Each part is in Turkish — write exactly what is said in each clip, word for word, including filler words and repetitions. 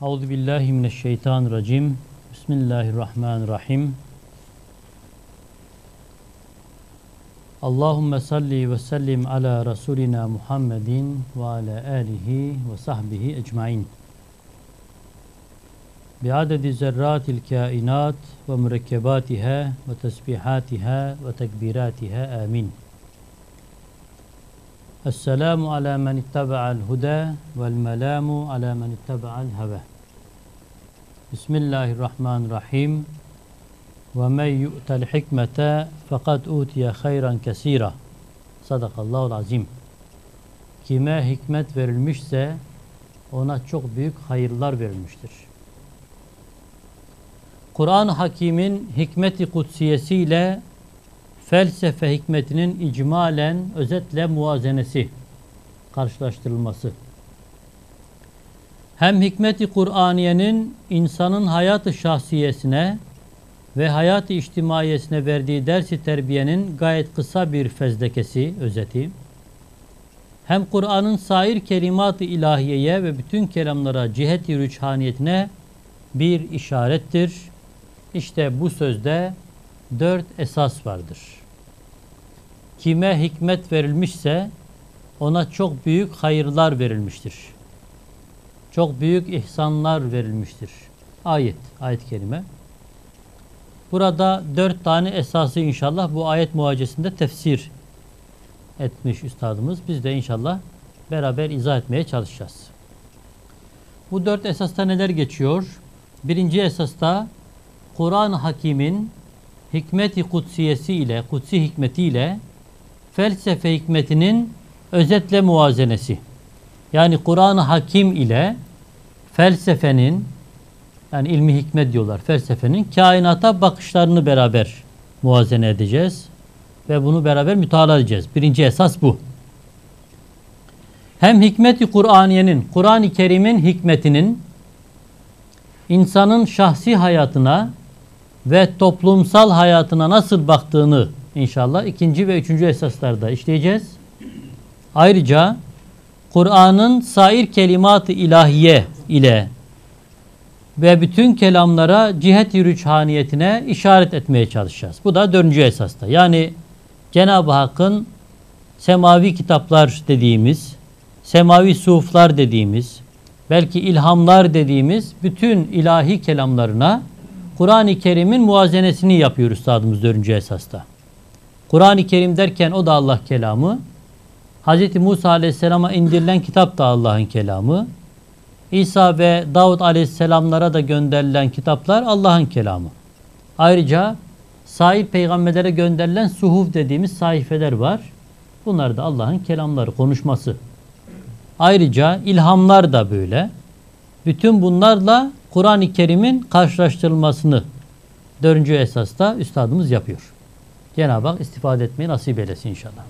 Euzu billahi mineşşeytanirracim. Bismillahirrahmanirrahim. Allahumme salli ve sellim ala Resulina Muhammedin ve ala alihi ve sahbihi ecmain. Bi'adedi zerratil kainat ve mürekkebatiha ve tesbihatiha ve tekbiratiha amin. Esselamu ala men ittaba'al huda vel melamu ala men ittaba'al heva. Bismillahirrahmanirrahim. Ve men yu'tel hikmete fekad utiye hayran kesira. Sadakallahul azim. Kime hikmet verilmişse ona çok büyük hayırlar verilmiştir. Kur'an-ı Hakîm'in hikmet-i kutsiyesiyle felsefe hikmetinin icmalen, özetle muvazenesi, karşılaştırılması. Hem hikmet-i Kur'aniyenin insanın hayat-ı şahsiyesine ve hayat-ı içtimaiyesine verdiği ders-i terbiyenin gayet kısa bir fezlekesi, özeti. Hem Kur'an'ın sair kelimat-ı ilahiyeye ve bütün kelamlara cihet-i rüçhaniyetine bir işarettir. İşte bu sözde dört esas vardır. Kime hikmet verilmişse ona çok büyük hayırlar verilmiştir. Çok büyük ihsanlar verilmiştir. Ayet, ayet-i kerime. Burada dört tane esası inşallah bu ayet muhacesinde tefsir etmiş üstadımız. Biz de inşallah beraber izah etmeye çalışacağız. Bu dört esasta neler geçiyor? Birinci esasta Kur'an-ı Hakîm'in hikmet-i kutsiyesi ile, kutsi hikmeti ile felsefe hikmetinin özetle muvazenesi. Yani Kur'an-ı Hakim ile felsefenin, yani ilmi hikmet diyorlar, felsefenin kainata bakışlarını beraber muvazene edeceğiz. Ve bunu beraber mütalaa edeceğiz. Birinci esas bu. Hem hikmet-i Kur'aniyenin, Kur'an-ı Kerim'in hikmetinin insanın şahsi hayatına ve toplumsal hayatına nasıl baktığını inşallah ikinci ve üçüncü esaslarda işleyeceğiz. Ayrıca Kur'an'ın sair kelimat-ı ilahiye ile ve bütün kelamlara cihet-i rüçhaniyetine işaret etmeye çalışacağız. Bu da dördüncü esasta. Yani Cenab-ı Hakk'ın semavi kitaplar dediğimiz, semavi suhuflar dediğimiz, belki ilhamlar dediğimiz bütün ilahi kelamlarına Kur'an-ı Kerim'in muvazenesini yapıyor üstadımız dördüncü esasta. Kur'an-ı Kerim derken o da Allah kelamı. Hz. Musa Aleyhisselam'a indirilen kitap da Allah'ın kelamı. İsa ve Davud Aleyhisselamlara da gönderilen kitaplar Allah'ın kelamı. Ayrıca sair peygamberlere gönderilen suhuf dediğimiz sayfeler var. Bunlar da Allah'ın kelamları, konuşması. Ayrıca ilhamlar da böyle. Bütün bunlarla Kur'an-ı Kerim'in karşılaştırılmasını dördüncü esasta üstadımız yapıyor. Cenab-ı Hak istifade etmeyi nasip eylesin inşallah.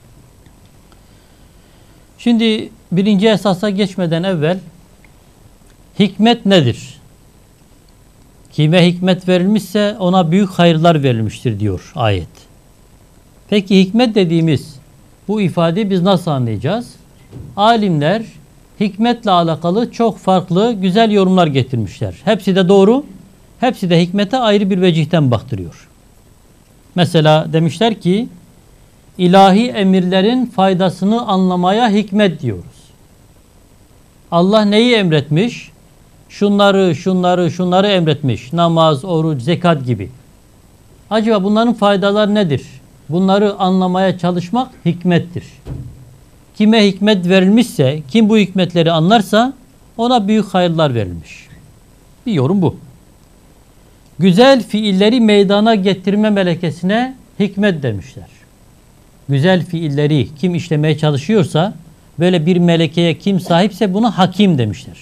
Şimdi birinci esasa geçmeden evvel hikmet nedir? Kime hikmet verilmişse ona büyük hayırlar verilmiştir diyor ayet. Peki hikmet dediğimiz bu ifadeyi biz nasıl anlayacağız? Alimler hikmetle alakalı çok farklı güzel yorumlar getirmişler. Hepsi de doğru. Hepsi de hikmete ayrı bir vecihten baktırıyor. Mesela demişler ki ilahi emirlerin faydasını anlamaya hikmet diyoruz. Allah neyi emretmiş? Şunları, şunları, şunları emretmiş. Namaz, oruç, zekat gibi. Acaba bunların faydaları nedir? Bunları anlamaya çalışmak hikmettir. Kime hikmet verilmişse, kim bu hikmetleri anlarsa ona büyük hayırlar verilmiş. Bir yorum bu. Güzel fiilleri meydana getirme melekesine hikmet demişler. Güzel fiilleri kim işlemeye çalışıyorsa, böyle bir melekeye kim sahipse buna hakim demişler.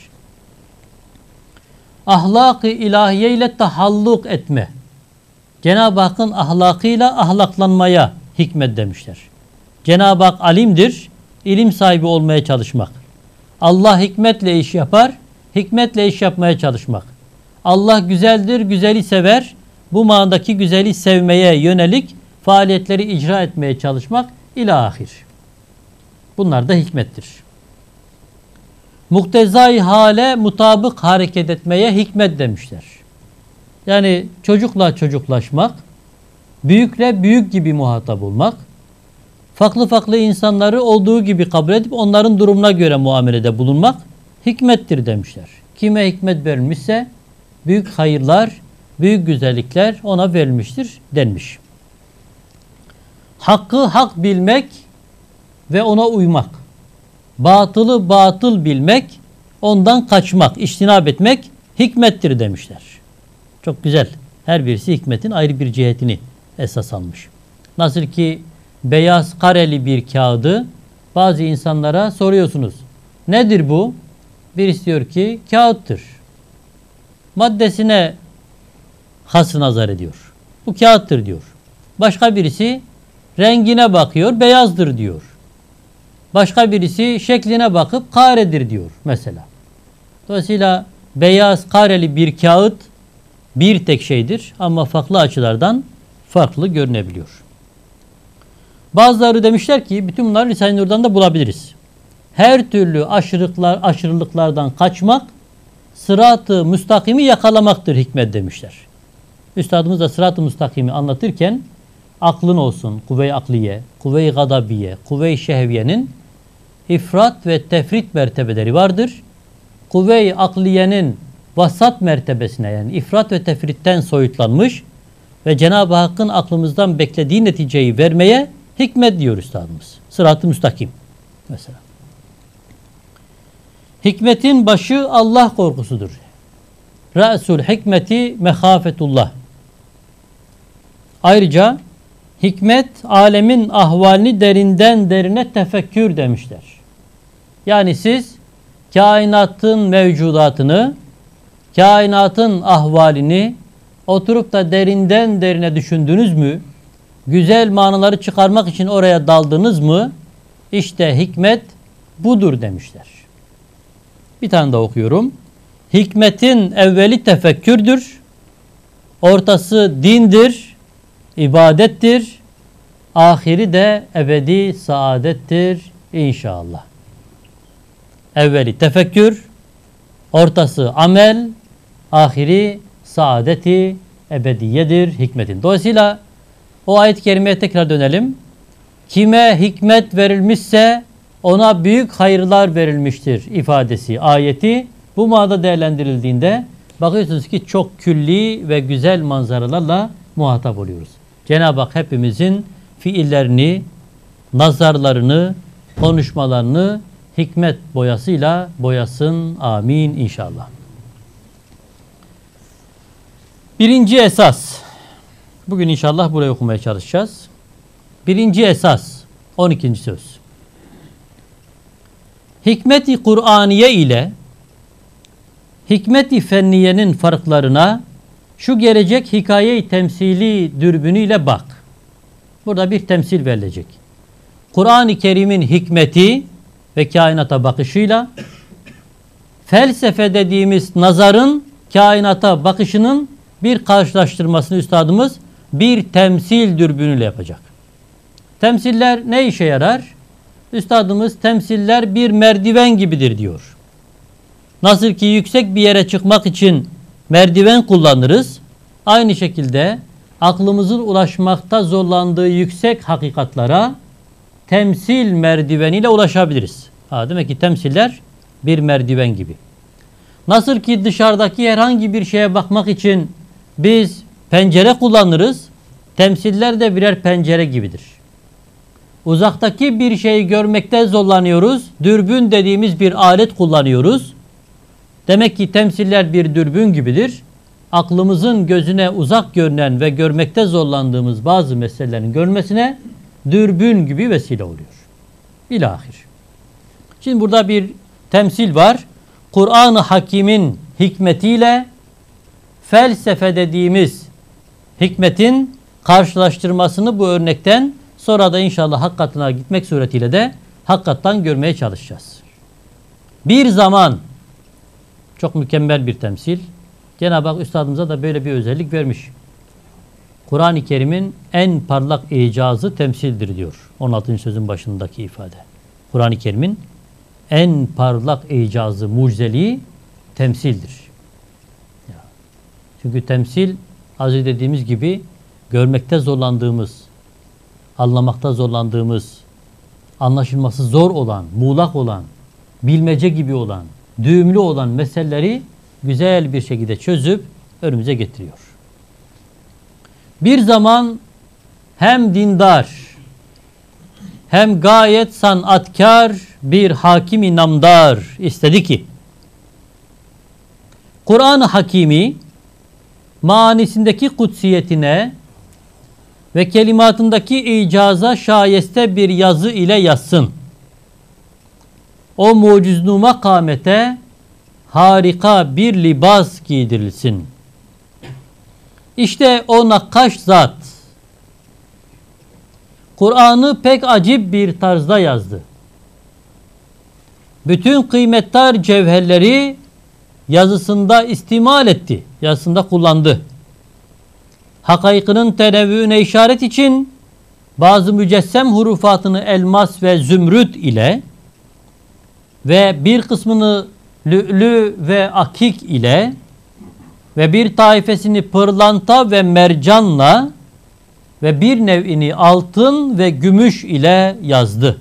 Ahlak-ı ilahiye ile tahalluk etme. Cenab-ı Hakk'ın ahlakıyla ahlaklanmaya hikmet demişler. Cenab-ı Hak alimdir, ilim sahibi olmaya çalışmak. Allah hikmetle iş yapar, hikmetle iş yapmaya çalışmak. Allah güzeldir, güzeli sever. Bu manadaki güzeli sevmeye yönelik faaliyetleri icra etmeye çalışmak ila ahir. Bunlar da hikmettir. muktezai hale mutabık hareket etmeye hikmet demişler. Yani çocukla çocuklaşmak, büyükle büyük gibi muhatap olmak, farklı farklı insanları olduğu gibi kabul edip onların durumuna göre muamelede bulunmak hikmettir demişler. Kime hikmet verilmişse büyük hayırlar, büyük güzellikler ona verilmiştir denmiş. Hakkı hak bilmek ve ona uymak. Batılı batıl bilmek, ondan kaçmak, içtinab etmek hikmettir demişler. Çok güzel. Her birisi hikmetin ayrı bir cihetini esas almış. Nasıl ki beyaz kareli bir kağıdı bazı insanlara soruyorsunuz. Nedir bu? Birisi diyor ki kağıttır. Maddesine has nazar ediyor. Bu kağıttır diyor. Başka birisi rengine bakıyor, beyazdır diyor. Başka birisi şekline bakıp karedir diyor mesela. Dolayısıyla beyaz kareli bir kağıt bir tek şeydir ama farklı açılardan farklı görünebiliyor. Bazıları demişler ki bütün bunları Risale-i Nur'dan da bulabiliriz. Her türlü aşırılıklar, aşırılıklardan kaçmak, sırat-ı müstakimi yakalamaktır hikmet demişler. Üstadımız da sırat-ı müstakimi anlatırken aklın olsun, kuvve-i akliye, kuvve-i gadabiye, kuvve-i şehviyenin ifrat ve tefrit mertebeleri vardır. Kuvve-i akliyenin vasat mertebesine yani ifrat ve tefritten soyutlanmış ve Cenab-ı Hakk'ın aklımızdan beklediği neticeyi vermeye hikmet diyor üstadımız. Sırat-ı müstakim mesela. Hikmetin başı Allah korkusudur. Ra'sul hikmeti mehafetullah. Ayrıca hikmet alemin ahvalini derinden derine tefekkür demişler. Yani siz kainatın mevcudatını, kainatın ahvalini oturup da derinden derine düşündünüz mü? Güzel manaları çıkarmak için oraya daldınız mı? İşte hikmet budur demişler. Bir tane daha okuyorum. Hikmetin evveli tefekkürdür. Ortası dindir, ibadettir. Ahiri de ebedi saadettir inşallah. Evveli tefekkür, ortası amel, ahiri saadeti ebediyedir hikmetin. Dolayısıyla o ayet-i kerimeye tekrar dönelim. Kime hikmet verilmişse ona büyük hayırlar verilmiştir ifadesi, ayeti bu manada değerlendirildiğinde bakıyorsunuz ki çok külli ve güzel manzaralarla muhatap oluyoruz. Cenab-ı Hak hepimizin fiillerini, nazarlarını, konuşmalarını hikmet boyasıyla boyasın. Amin inşallah. Birinci esas. Bugün inşallah burayı okumaya çalışacağız. Birinci esas. on ikinci söz. Hikmet-i Kur'aniye ile hikmet-i fenniyenin farklarına şu gelecek hikaye-i temsili dürbünüyle bak. Burada bir temsil verilecek. Kur'an-ı Kerim'in hikmeti ve kainata bakışıyla felsefe dediğimiz nazarın kainata bakışının bir karşılaştırmasını üstadımız bir temsil dürbünüyle yapacak. Temsiller ne işe yarar? Üstadımız temsiller bir merdiven gibidir diyor. Nasıl ki yüksek bir yere çıkmak için merdiven kullanırız, aynı şekilde aklımızın ulaşmakta zorlandığı yüksek hakikatlara temsil merdiveniyle ulaşabiliriz. Ha, demek ki temsiller bir merdiven gibi. Nasıl ki dışarıdaki herhangi bir şeye bakmak için biz pencere kullanırız, temsiller de birer pencere gibidir. Uzaktaki bir şeyi görmekte zorlanıyoruz, dürbün dediğimiz bir alet kullanıyoruz. Demek ki temsiller bir dürbün gibidir. Aklımızın gözüne uzak görünen ve görmekte zorlandığımız bazı meselelerin görmesine dürbün gibi vesile oluyor. İlahir. Şimdi burada bir temsil var. Kur'an-ı Hakim'in hikmetiyle felsefe dediğimiz hikmetin karşılaştırmasını bu örnekten sonra da inşallah hakikatına gitmek suretiyle de hakikattan görmeye çalışacağız. Bir zaman çok mükemmel bir temsil. Cenab-ı Hak üstadımıza da böyle bir özellik vermiş. Kur'an-ı Kerim'in en parlak icazı temsildir diyor. on altıncı sözün başındaki ifade. Kur'an-ı Kerim'in en parlak icazı, mucizeliği temsildir. Çünkü temsil, az önce dediğimiz gibi görmekte zorlandığımız, anlamakta zorlandığımız, anlaşılması zor olan, muğlak olan, bilmece gibi olan, düğümlü olan meseleleri güzel bir şekilde çözüp önümüze getiriyor. Bir zaman hem dindar hem gayet sanatkar bir hakim-i namdar istedi ki Kur'an-ı Hakimi manisindeki kutsiyetine ve kelimatındaki icaza şayeste bir yazı ile yazsın. O muciznuma kâmete harika bir libas giydirilsin. İşte o nakkaş zat Kur'an'ı pek acip bir tarzda yazdı. Bütün kıymetdar cevherleri yazısında istimal etti. Yazısında kullandı. Hakaykının tenevvüne işaret için bazı mücessem hurufatını elmas ve zümrüt ile ve bir kısmını lü'lü ve akik ile ve bir taifesini pırlanta ve mercanla ve bir nev'ini altın ve gümüş ile yazdı.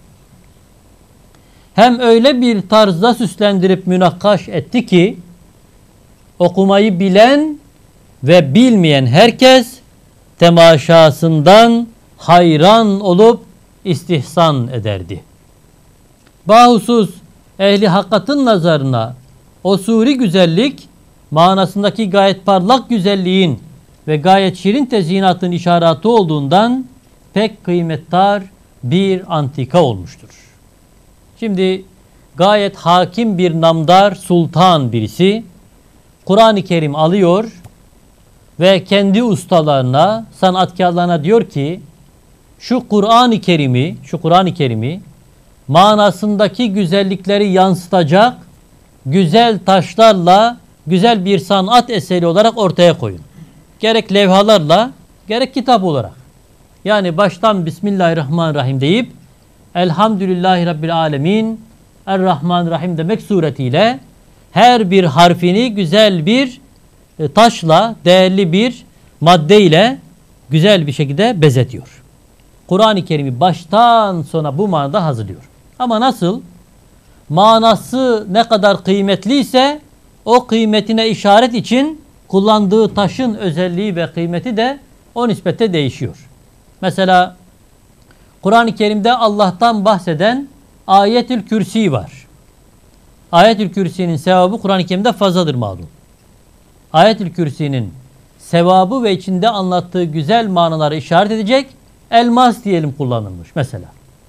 Hem öyle bir tarzda süslendirip münakkaş etti ki okumayı bilen ve bilmeyen herkes temaşasından hayran olup istihsan ederdi. Bahusus ehli hakikatın nazarına o suri güzellik manasındaki gayet parlak güzelliğin ve gayet şirin tezyinatın işareti olduğundan pek kıymetdar bir antika olmuştur. Şimdi gayet hakim bir namdar sultan birisi Kur'an-ı Kerim alıyor ve kendi ustalarına, sanatkarlarına diyor ki şu Kur'an-ı Kerim'i, şu Kur'an-ı Kerim'i manasındaki güzellikleri yansıtacak güzel taşlarla güzel bir sanat eseri olarak ortaya koyun. Gerek levhalarla, gerek kitap olarak. Yani baştan Bismillahirrahmanirrahim deyip Elhamdülillahi Rabbil Alemin Errahmanirrahim demek suretiyle her bir harfini güzel bir taşla, değerli bir maddeyle güzel bir şekilde bezetiyor. Kur'an-ı Kerim'i baştan sona bu manada hazırlıyor. Ama nasıl? Manası ne kadar kıymetliyse o kıymetine işaret için kullandığı taşın özelliği ve kıymeti de o nispette değişiyor. Mesela Kur'an-ı Kerim'de Allah'tan bahseden Ayetül Kürsi var. Ayetül Kürsi'nin sevabı Kur'an-ı Kerim'de fazladır malum. Ayetül Kürsi'nin sevabı ve içinde anlattığı güzel manaları işaret edecek elmas diyelim kullanılmış mesela.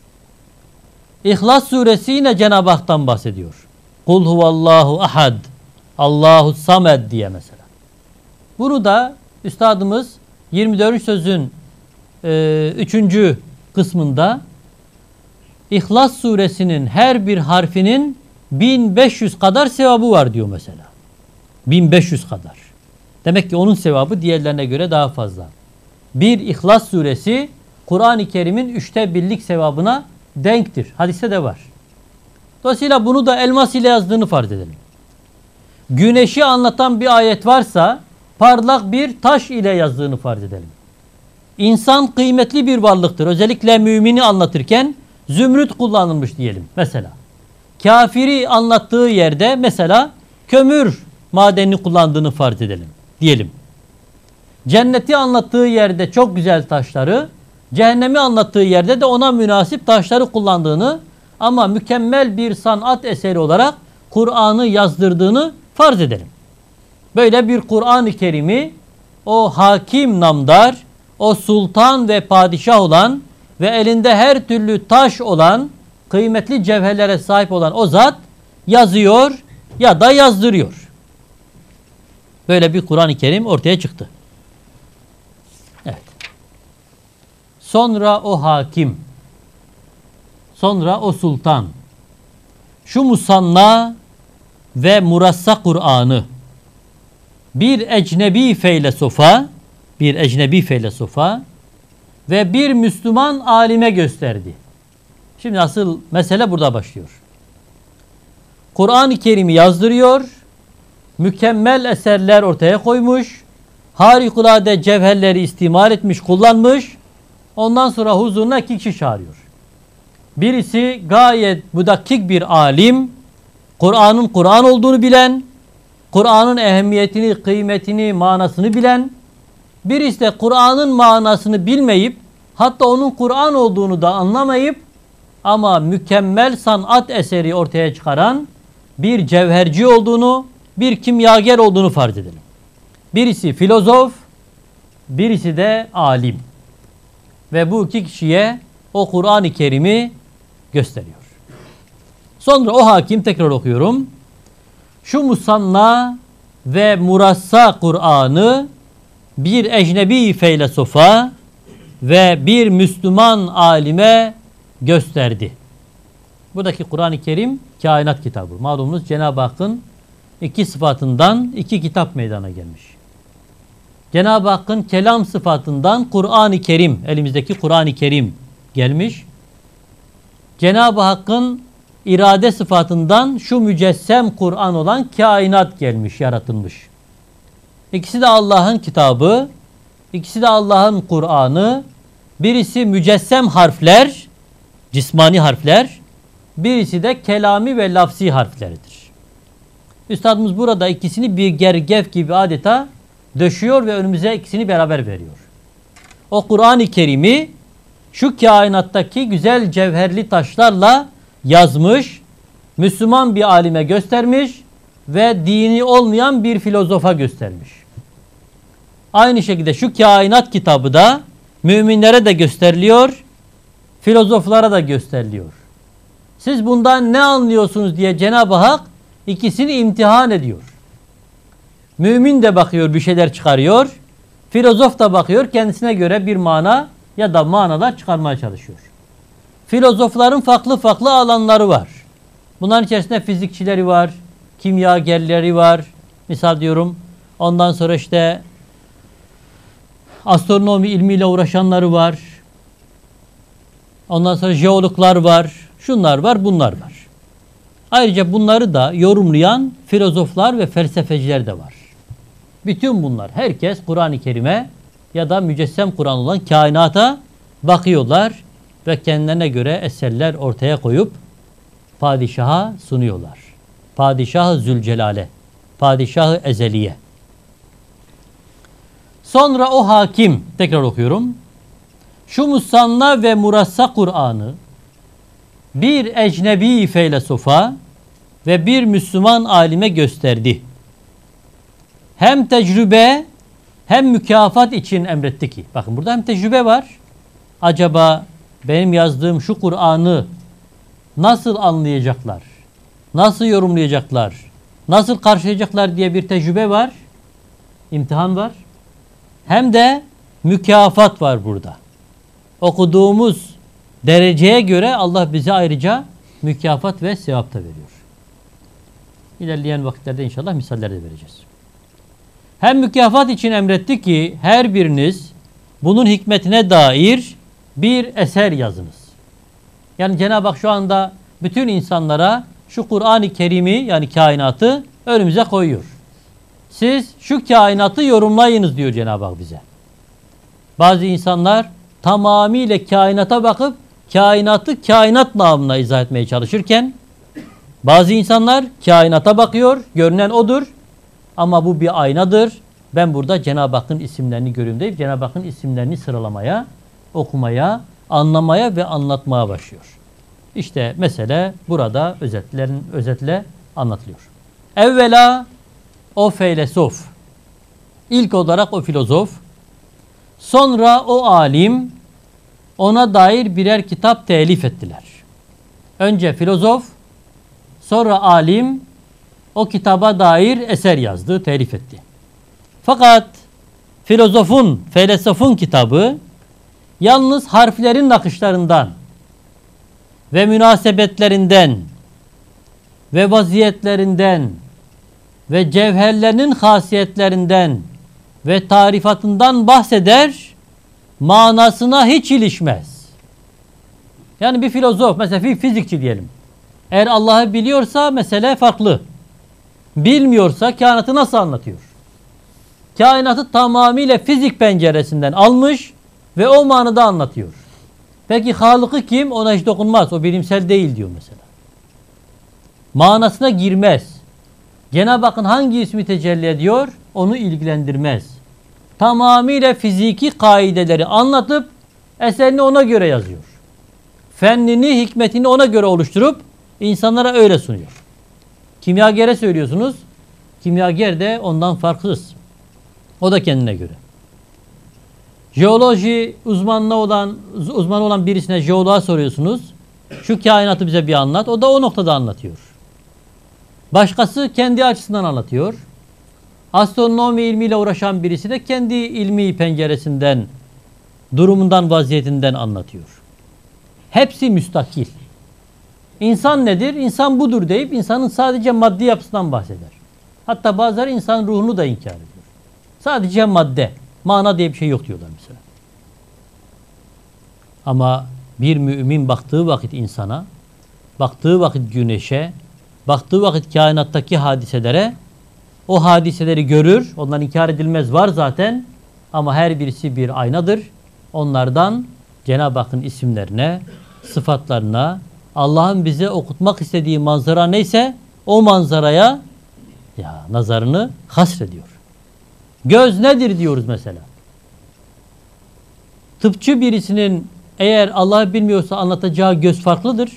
İhlas suresi yine Cenab-ı Hak'tan bahsediyor. Kul huvallahu ahad, Allahu samed diye mesela. Bunu da üstadımız yirmi dördüncü sözün e, üçüncü kısmında İhlas suresinin her bir harfinin bin beş yüz kadar sevabı var diyor mesela. bin beş yüz kadar. Demek ki onun sevabı diğerlerine göre daha fazla. Bir İhlas suresi Kur'an-ı Kerim'in üçte birlik sevabına denktir. Hadiste de var. Dolayısıyla bunu da elmas ile yazdığını farz edelim. Güneşi anlatan bir ayet varsa parlak bir taş ile yazdığını farz edelim. İnsan kıymetli bir varlıktır. Özellikle mümini anlatırken zümrüt kullanılmış diyelim mesela. Kafiri anlattığı yerde mesela kömür madenini kullandığını farz edelim diyelim. Cenneti anlattığı yerde çok güzel taşları, cehennemi anlattığı yerde de ona münasip taşları kullandığını ama mükemmel bir sanat eseri olarak Kur'an'ı yazdırdığını farz edelim. Böyle bir Kur'an-ı Kerim'i o hakim namdar, o sultan ve padişah olan ve elinde her türlü taş olan, kıymetli cevherlere sahip olan o zat yazıyor ya da yazdırıyor. Böyle bir Kur'an-ı Kerim ortaya çıktı. Evet. Sonra o hakim, sonra o sultan, şu musanna ve murassa Kur'an'ı bir ecnebi feylesofa, bir ecnebi feylesofa ve bir Müslüman alime gösterdi. Şimdi asıl mesele burada başlıyor. Kur'an-ı Kerim'i yazdırıyor, mükemmel eserler ortaya koymuş, harikulade cevherleri istimal etmiş, kullanmış. Ondan sonra huzuruna iki kişi çağırıyor. Birisi gayet müdakkik bir alim, Kur'an'ın Kur'an olduğunu bilen, Kur'an'ın ehemmiyetini, kıymetini, manasını bilen. Birisi de Kur'an'ın manasını bilmeyip, hatta onun Kur'an olduğunu da anlamayıp ama mükemmel sanat eseri ortaya çıkaran bir cevherci olduğunu, bir kimyager olduğunu farz edelim. Birisi filozof, birisi de alim. Ve bu iki kişiye o Kur'an-ı Kerim'i gösteriyor. Sonra o hakim, tekrar okuyorum, şu musanna ve murassa Kur'an'ı bir ecnebi feylesofa ve bir Müslüman alime gösterdi. Buradaki Kur'an-ı Kerim kainat kitabı. Malumunuz Cenab-ı Hakk'ın iki sıfatından iki kitap meydana gelmiş. Cenab-ı Hakk'ın kelam sıfatından Kur'an-ı Kerim, elimizdeki Kur'an-ı Kerim gelmiş. Cenab-ı Hakk'ın irade sıfatından şu mücessem Kur'an olan kainat gelmiş, yaratılmış. İkisi de Allah'ın kitabı, ikisi de Allah'ın Kur'an'ı. Birisi mücessem harfler, cismani harfler, birisi de kelami ve lafzi harfleridir. Üstadımız burada ikisini bir gergef gibi adeta döşüyor ve önümüze ikisini beraber veriyor. O Kur'an-ı Kerim'i şu kainattaki güzel cevherli taşlarla yazmış, Müslüman bir alime göstermiş ve dini olmayan bir filozofa göstermiş. Aynı şekilde şu kainat kitabı da müminlere de gösteriliyor, filozoflara da gösteriliyor. Siz bundan ne anlıyorsunuz diye Cenab-ı Hak ikisini imtihan ediyor. Mümin de bakıyor, bir şeyler çıkarıyor. Filozof da bakıyor, kendisine göre bir mana ya da manalar çıkarmaya çalışıyor. Filozofların farklı farklı alanları var. Bunların içerisinde fizikçileri var, kimyagerleri var. Misal diyorum, ondan sonra işte astronomi ilmiyle uğraşanları var. Ondan sonra jeologlar var. Şunlar var, bunlar var. Ayrıca bunları da yorumlayan filozoflar ve felsefeciler de var. Bütün bunlar, herkes Kur'an-ı Kerim'e ya da mücessem Kur'an olan kainata bakıyorlar ve kendilerine göre eserler ortaya koyup padişaha sunuyorlar. Padişah-ı Zülcelal'e, Padişah-ı Ezeliye. Sonra o hakim, tekrar okuyorum, şu musanna ve murassa Kur'an'ı bir ecnebi feylesofa ve bir Müslüman alime gösterdi. Hem tecrübe hem mükafat için emretti ki. Bakın burada hem tecrübe var. Acaba benim yazdığım şu Kur'an'ı nasıl anlayacaklar? Nasıl yorumlayacaklar? Nasıl karşılayacaklar diye bir tecrübe var. İmtihan var. Hem de mükafat var burada. Okuduğumuz dereceye göre Allah bize ayrıca mükafat ve sevap da veriyor. İlerleyen vakitlerde inşallah misaller de vereceğiz. Hem mükafat için emretti ki her biriniz bunun hikmetine dair bir eser yazınız. Yani Cenab-ı Hak şu anda bütün insanlara şu Kur'an-ı Kerim'i, yani kainatı önümüze koyuyor. Siz şu kainatı yorumlayınız diyor Cenab-ı Hak bize. Bazı insanlar tamamıyla kainata bakıp kainatı kainat namına izah etmeye çalışırken bazı insanlar kainata bakıyor, görünen odur ama bu bir aynadır. Ben burada Cenab-ı Hakk'ın isimlerini görüyorum deyip Cenab-ı Hakk'ın isimlerini sıralamaya, okumaya, anlamaya ve anlatmaya başlıyor. İşte mesele burada özetlerin, özetle anlatılıyor. Evvela o feylesof, ilk olarak o filozof, sonra o alim ona dair birer kitap telif ettiler. Önce filozof, sonra alim o kitaba dair eser yazdı, telif etti. Fakat filozofun, felsefun kitabı yalnız harflerin nakışlarından ve münasebetlerinden ve vaziyetlerinden ve cevherlerinin hasiyetlerinden ve tarifatından bahseder, manasına hiç ilişmez. Yani bir filozof, mesela bir fizikçi diyelim. Eğer Allah'ı biliyorsa mesele farklı. Bilmiyorsa kainatı nasıl anlatıyor? Kainatı tamamıyla fizik penceresinden almış ve o manada anlatıyor. Peki Halık'ı kim? Ona hiç dokunmaz. O bilimsel değil diyor mesela. Manasına girmez. Cenab-ı Hakk'ın hangi ismi tecelli ediyor? Onu ilgilendirmez. Tamamıyla fiziki kaideleri anlatıp eserini ona göre yazıyor. Fennini, hikmetini ona göre oluşturup insanlara öyle sunuyor. Kimyagere söylüyorsunuz. Kimyager de ondan farksız. O da kendine göre. Jeoloji uzmanlığı olan uzmanı olan birisine, jeoloğa soruyorsunuz. Şu kainatı bize bir anlat. O da o noktada anlatıyor. Başkası kendi açısından anlatıyor. Astronomi ilmiyle uğraşan birisi de kendi ilmi penceresinden, durumundan, vaziyetinden anlatıyor. Hepsi müstakil. İnsan nedir? İnsan budur deyip insanın sadece maddi yapısından bahseder. Hatta bazıları insan ruhunu da inkar ediyor. Sadece madde, mana diye bir şey yok diyorlar mesela. Ama bir mümin baktığı vakit insana, baktığı vakit güneşe, baktığı vakit kainattaki hadiselere, o hadiseleri görür. Onlar inkar edilmez, var zaten. Ama her birisi bir aynadır. Onlardan Cenab-ı Hakk'ın isimlerine, sıfatlarına, Allah'ın bize okutmak istediği manzara neyse o manzaraya ya nazarını hasrediyor. Göz nedir diyoruz mesela. Tıpçı birisinin eğer Allah'ı bilmiyorsa anlatacağı göz farklıdır.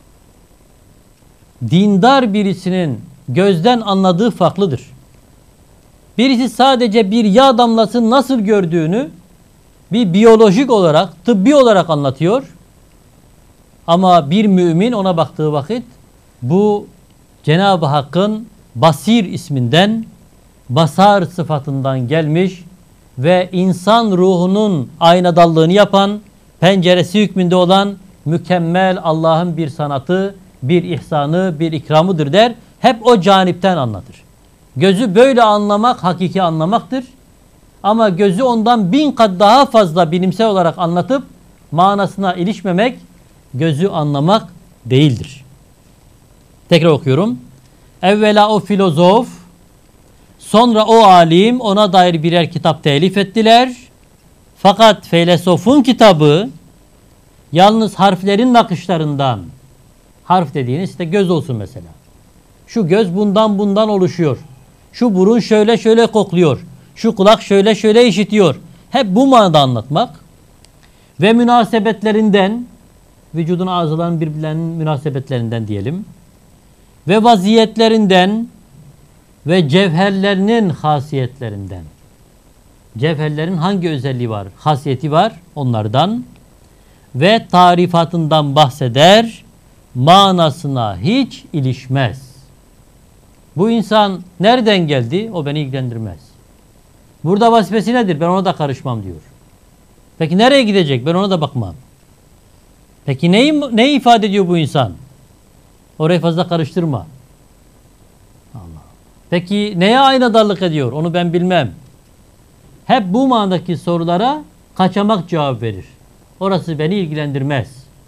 Dindar birisinin gözden anladığı farklıdır. Birisi sadece bir yağ damlasını nasıl gördüğünü bir biyolojik olarak, tıbbi olarak anlatıyor. Ama bir mümin ona baktığı vakit bu Cenab-ı Hakk'ın Basir isminden, basar sıfatından gelmiş ve insan ruhunun aynadallığını yapan, penceresi hükmünde olan mükemmel Allah'ın bir sanatı, bir ihsanı, bir ikramıdır der. Hep o canipten anlatır. Gözü böyle anlamak hakiki anlamaktır. Ama gözü ondan bin kat daha fazla bilimsel olarak anlatıp manasına ilişmemek gözü anlamak değildir. Tekrar okuyorum. Evvela o filozof, sonra o alim ona dair birer kitap telif ettiler. Fakat filozofun kitabı yalnız harflerin nakışlarından, harf dediğiniz işte göz olsun mesela. Şu göz bundan bundan oluşuyor. Şu burun şöyle şöyle kokluyor. Şu kulak şöyle şöyle işitiyor. Hep bu manada anlatmak. Ve münasebetlerinden, vücudun ağızların birbirlerinin münasebetlerinden diyelim. Ve vaziyetlerinden ve cevherlerinin hasiyetlerinden. Cevherlerin hangi özelliği var, hasiyeti var onlardan. Ve tarifatından bahseder, manasına hiç ilişmez. Bu insan nereden geldi? O beni ilgilendirmez. Burada vazifesi nedir? Ben ona da karışmam diyor. Peki nereye gidecek? Ben ona da bakmam. Peki neyi, neyi ifade ediyor bu insan? Orayı fazla karıştırma. Allah. Peki neye aynadarlık ediyor? Onu ben bilmem. Hep bu manadaki sorulara kaçamak cevap verir. Orası beni ilgilendirmez.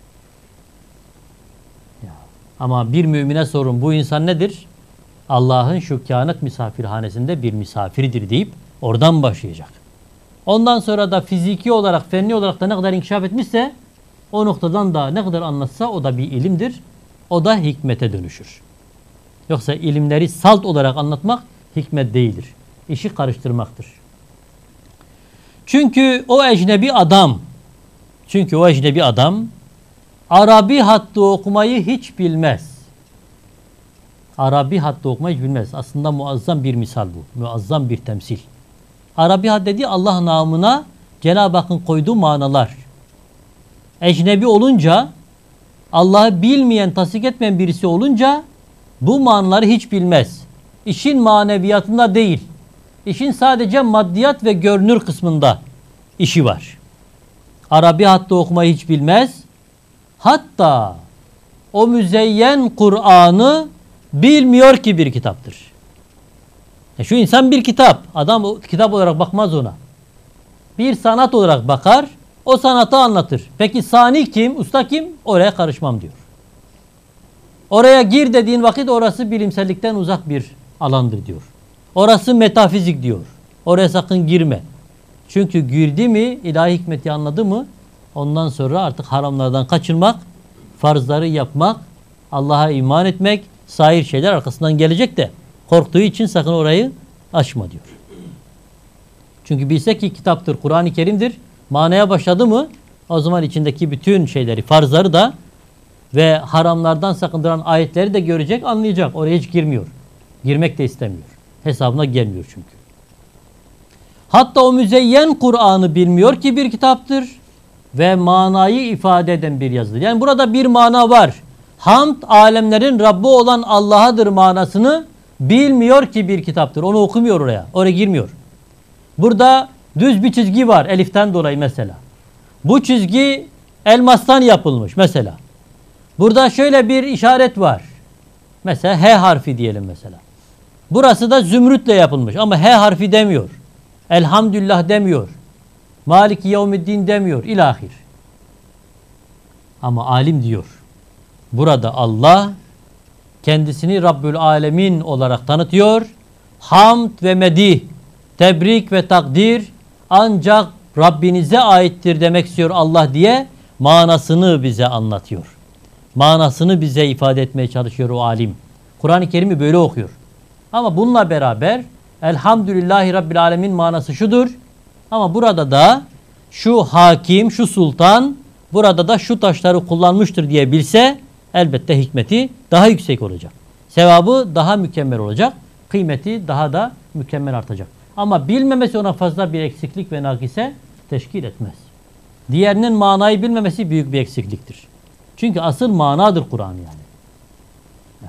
Ya. Ama bir mümine sorun, bu insan nedir? Allah'ın şu kainat misafirhanesinde bir misafiridir deyip oradan başlayacak. Ondan sonra da fiziki olarak, fenli olarak da ne kadar inkişaf etmişse o noktadan da ne kadar anlatsa o da bir ilimdir. O da hikmete dönüşür. Yoksa ilimleri salt olarak anlatmak hikmet değildir. İşi karıştırmaktır. Çünkü o ecnebi adam, çünkü o ecnebi adam Arabi hattı okumayı hiç bilmez. Arabi hattı okumayı hiç bilmez. Aslında muazzam bir misal bu. Muazzam bir temsil. Arabi hat dediği Allah namına Cenab-ı Hakk'ın koyduğu manalar. Ecnebi olunca, Allah'ı bilmeyen, tasdik etmeyen birisi olunca bu manaları hiç bilmez. İşin maneviyatında değil. İşin sadece maddiyat ve görünür kısmında işi var. Arabi hattı okumayı hiç bilmez. Hatta o müzeyyen Kur'an'ı bilmiyor ki bir kitaptır. E şu insan bir kitap. Adam kitap olarak bakmaz ona. Bir sanat olarak bakar. O sanatı anlatır. Peki sani kim? Usta kim? Oraya karışmam diyor. Oraya gir dediğin vakit orası bilimsellikten uzak bir alandır diyor. Orası metafizik diyor. Oraya sakın girme. Çünkü girdi mi, ilahi hikmeti anladı mı, ondan sonra artık haramlardan kaçınmak, farzları yapmak, Allah'a iman etmek, sair şeyler arkasından gelecek de korktuğu için sakın orayı açma diyor. Çünkü bilse ki kitaptır, Kur'an-ı Kerim'dir. Manaya başladı mı o zaman içindeki bütün şeyleri, farzları da ve haramlardan sakındıran ayetleri de görecek, anlayacak. Oraya hiç girmiyor. Girmek de istemiyor. Hesabına gelmiyor çünkü. Hatta o müzeyyen Kur'an'ı bilmiyor ki bir kitaptır ve manayı ifade eden bir yazıdır. Yani burada bir mana var. Hamd alemlerin Rabbi olan Allah'adır manasını bilmiyor ki bir kitaptır. Onu okumuyor oraya. Oraya girmiyor. Burada düz bir çizgi var eliften dolayı mesela. Bu çizgi elmastan yapılmış mesela. Burada şöyle bir işaret var. Mesela H harfi diyelim mesela. Burası da zümrütle yapılmış ama H harfi demiyor. Elhamdülillah demiyor. Maliki yevmiddin demiyor. İlahir. Ama alim diyor. Burada Allah kendisini Rabbül Alemin olarak tanıtıyor. Hamd ve medih, tebrik ve takdir ancak Rabbinize aittir demek istiyor Allah diye manasını bize anlatıyor. Manasını bize ifade etmeye çalışıyor o alim. Kur'an-ı Kerim'i böyle okuyor. Ama bununla beraber Elhamdülillahi Rabbil Alemin manası şudur. Ama burada da şu hakim, şu sultan burada da şu taşları kullanmıştır diye bilse elbette hikmeti daha yüksek olacak. Sevabı daha mükemmel olacak. Kıymeti daha da mükemmel artacak. Ama bilmemesi ona fazla bir eksiklik ve nakise teşkil etmez. Diğerinin manayı bilmemesi büyük bir eksikliktir. Çünkü asıl manadır Kur'an yani. Evet.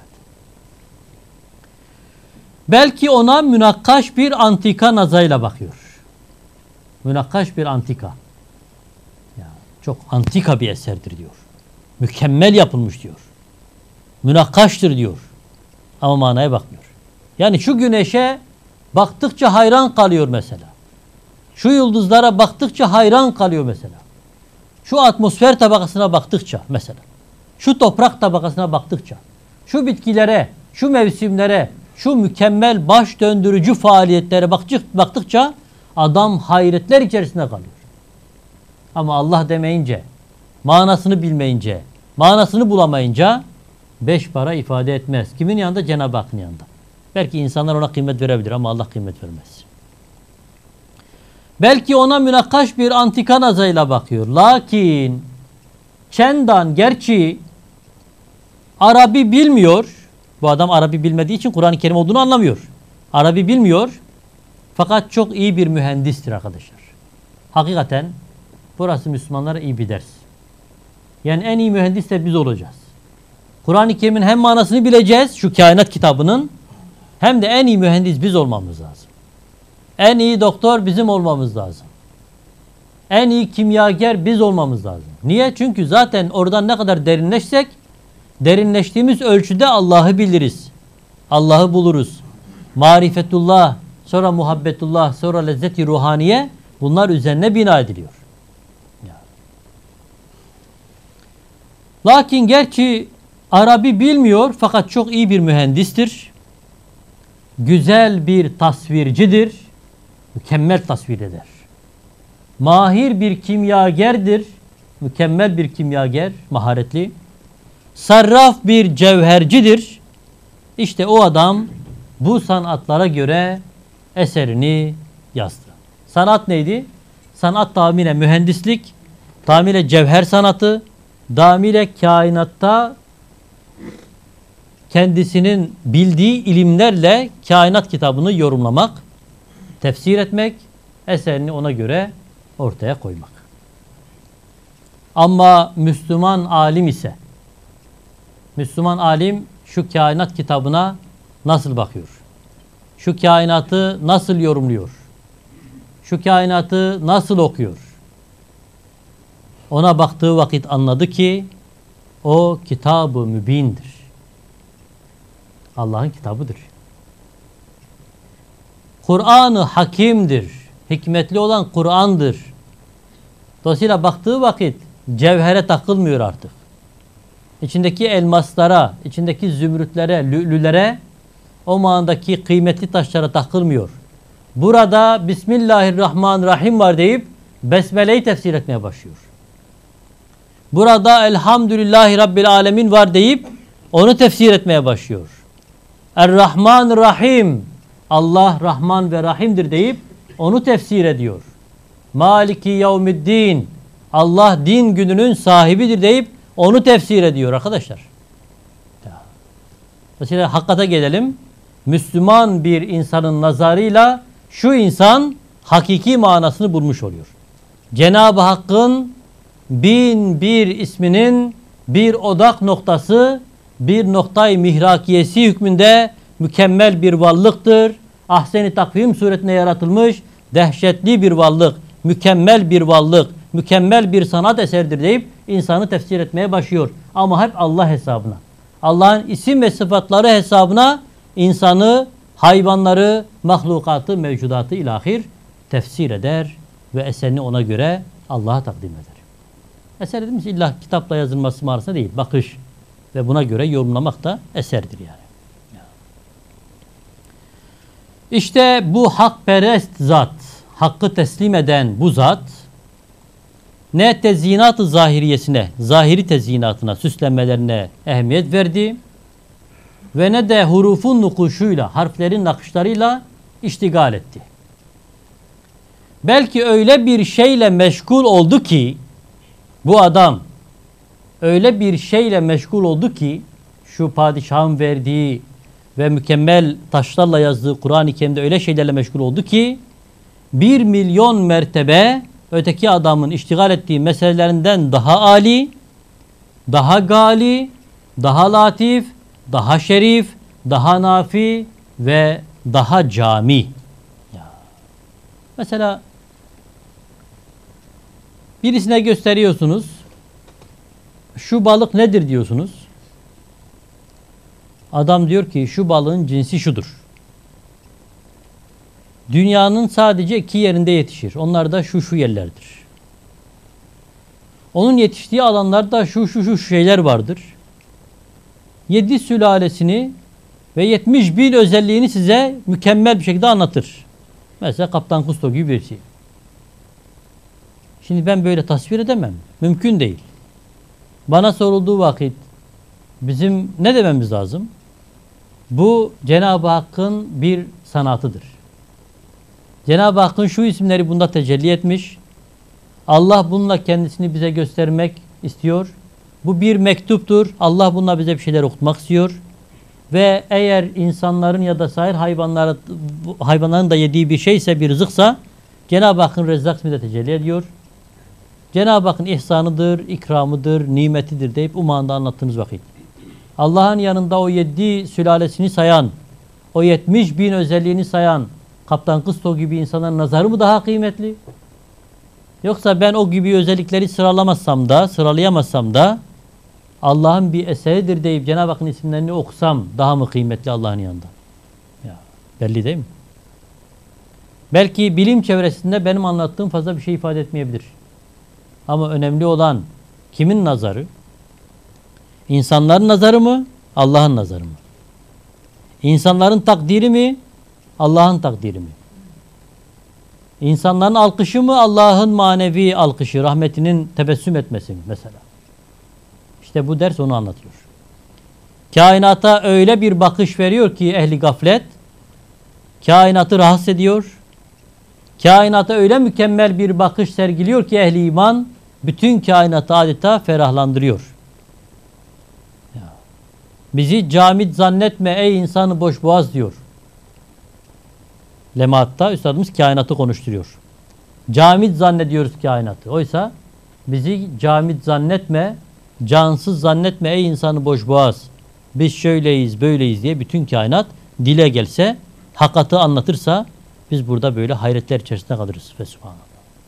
Belki ona münakkaş bir antika nazarıyla bakıyor. Münakkaş bir antika. Ya, çok antika bir eserdir diyor. Mükemmel yapılmış diyor. Münakkaştır diyor. Ama manaya bakmıyor. Yani şu güneşe baktıkça hayran kalıyor mesela. Şu yıldızlara baktıkça hayran kalıyor mesela. Şu atmosfer tabakasına baktıkça mesela. Şu toprak tabakasına baktıkça. Şu bitkilere, şu mevsimlere, şu mükemmel baş döndürücü faaliyetlere baktıkça adam hayretler içerisinde kalıyor. Ama Allah demeyince, manasını bilmeyince, manasını bulamayınca beş para ifade etmez. Kimin yanında? Cenab-ı Hakk'ın yanında. Belki insanlar ona kıymet verebilir ama Allah kıymet vermez. Belki ona münakkaş bir antika nazarıyla bakıyor. Lakin Çendan gerçi Arabi bilmiyor. Bu adam Arabi bilmediği için Kur'an-ı Kerim olduğunu anlamıyor. Arabi bilmiyor. Fakat çok iyi bir mühendistir arkadaşlar. Hakikaten burası Müslümanlara iyi bir ders. Yani en iyi mühendis de biz olacağız. Kur'an-ı Kerim'in hem manasını bileceğiz şu kainat kitabının hem de en iyi mühendis biz olmamız lazım. En iyi doktor bizim olmamız lazım. En iyi kimyager biz olmamız lazım. Niye? Çünkü zaten oradan ne kadar derinleşsek derinleştiğimiz ölçüde Allah'ı biliriz. Allah'ı buluruz. Marifetullah, sonra muhabbetullah, sonra lezzeti ruhaniye bunlar üzerine bina ediliyor. Lakin gerçi Arabi bilmiyor fakat çok iyi bir mühendistir. Güzel bir tasvircidir. Mükemmel tasvir eder. Mahir bir kimyagerdir. Mükemmel bir kimyager, maharetli. Sarraf bir cevhercidir. İşte o adam bu sanatlara göre eserini yazdı. Sanat neydi? Sanat tamire mühendislik, tamire cevher sanatı, tamire kainatta kendisinin bildiği ilimlerle kainat kitabını yorumlamak, tefsir etmek, eserini ona göre ortaya koymak. Ama Müslüman alim ise, Müslüman alim şu kainat kitabına nasıl bakıyor? Şu kainatı nasıl yorumluyor? Şu kainatı nasıl okuyor? Ona baktığı vakit anladı ki o kitab-ı mübindir. Allah'ın kitabıdır. Kur'an-ı Hakim'dir. Hikmetli olan Kur'an'dır. Dolayısıyla baktığı vakit cevhere takılmıyor artık. içindeki elmaslara, içindeki zümrütlere, lülülere, o manadaki kıymetli taşlara takılmıyor. Burada Bismillahirrahmanirrahim var deyip Besmele'yi tefsir etmeye başlıyor. Burada Elhamdülillahi Rabbil Alemin var deyip onu tefsir etmeye başlıyor. Er-Rahmanirrahim, Allah Rahman ve Rahim'dir deyip onu tefsir ediyor. Maliki Yevmiddin, Allah din gününün sahibidir deyip onu tefsir ediyor arkadaşlar. Mesela hakikate gelelim. Müslüman bir insanın nazarıyla şu insan hakiki manasını bulmuş oluyor. Cenab-ı Hakk'ın bin bir isminin bir odak noktası, bir noktayı mihrakiyesi hükmünde mükemmel bir varlıktır. Ahsen-i takvim suretine yaratılmış dehşetli bir varlık, mükemmel bir varlık, mükemmel bir sanat eseridir deyip insanı tefsir etmeye başlıyor. Ama hep Allah hesabına. Allah'ın isim ve sıfatları hesabına insanı, hayvanları, mahlukatı, mevcudatı ilahir tefsir eder ve eserini ona göre Allah'a takdim eder. Eser dediğimiz illa kitapla yazılması manasında değil. Bakış ve buna göre yorumlamak da eserdir yani. İşte bu hakperest zat, hakkı teslim eden bu zat ne tezyinat-ı zahiriyesine, zahiri tezyinatına, süslenmelerine ehemmiyet verdi ve ne de hurufun nukuşuyla, harflerin nakışlarıyla iştigal etti. Belki öyle bir şeyle meşgul oldu ki, bu adam öyle bir şeyle meşgul oldu ki, şu padişahın verdiği ve mükemmel taşlarla yazdığı Kur'an-ı Kerim'de öyle şeylerle meşgul oldu ki, bir milyon mertebe öteki adamın iştigal ettiği meselelerinden daha âli, daha gali, daha latif, daha şerif, daha nafi ve daha cami. Ya. Mesela birisine gösteriyorsunuz, şu balık nedir diyorsunuz. Adam diyor ki şu balığın cinsi şudur. Dünyanın sadece iki yerinde yetişir. Onlar da şu şu yerlerdir. Onun yetiştiği alanlarda şu şu şu şeyler vardır. Yedi sülalesini ve yetmiş bin özelliğini size mükemmel bir şekilde anlatır. Mesela Kaptan Kusto gibi birisi. Şimdi ben böyle tasvir edemem. Mümkün değil. Bana sorulduğu vakit bizim ne dememiz lazım? Bu Cenab-ı Hakk'ın bir sanatıdır. Cenab-ı Hakk'ın şu isimleri bunda tecelli etmiş. Allah bununla kendisini bize göstermek istiyor. Bu bir mektuptur. Allah bununla bize bir şeyler okutmak istiyor. Ve eğer insanların ya da sair hayvanların, hayvanların da yediği bir şeyse, bir rızıksa Cenab-ı Hakk'ın Rezzak ismi de tecelli ediyor. Cenab-ı Hakk'ın ihsanıdır, ikramıdır, nimetidir deyip umanda anlattığımız vakit. Allah'ın yanında o yedi sülalesini sayan, o yetmiş bin özelliğini sayan Kaptan Kusto gibi insanların nazarı mı daha kıymetli? Yoksa ben o gibi özellikleri sıralamazsam da, sıralayamazsam da Allah'ın bir eseridir deyip Cenab-ı Hakk'ın isimlerini okusam daha mı kıymetli Allah'ın yanında? Ya, belli değil mi? Belki bilim çevresinde benim anlattığım fazla bir şey ifade etmeyebilir. Ama önemli olan kimin nazarı? İnsanların nazarı mı? Allah'ın nazarı mı? İnsanların takdiri mi? Allah'ın takdiri mi? İnsanların alkışı mı? Allah'ın manevi alkışı, rahmetinin tebessüm etmesi mi mesela? İşte bu ders onu anlatıyor. Kainata öyle bir bakış veriyor ki ehli gaflet, kainatı rahatsız ediyor. Kainata öyle mükemmel bir bakış sergiliyor ki ehli iman, bütün kainatı adeta ferahlandırıyor. Ya. Bizi camit zannetme ey insanı boş boğaz diyor. Lemaat'ta üstadımız kainatı konuşturuyor. Camit zannediyoruz kainatı. Oysa bizi camit zannetme, cansız zannetme ey insanı boş boğaz. Biz şöyleyiz, böyleyiz diye bütün kainat dile gelse, hakikati anlatırsa biz burada böyle hayretler içerisinde kalırız. Fesubhanallah.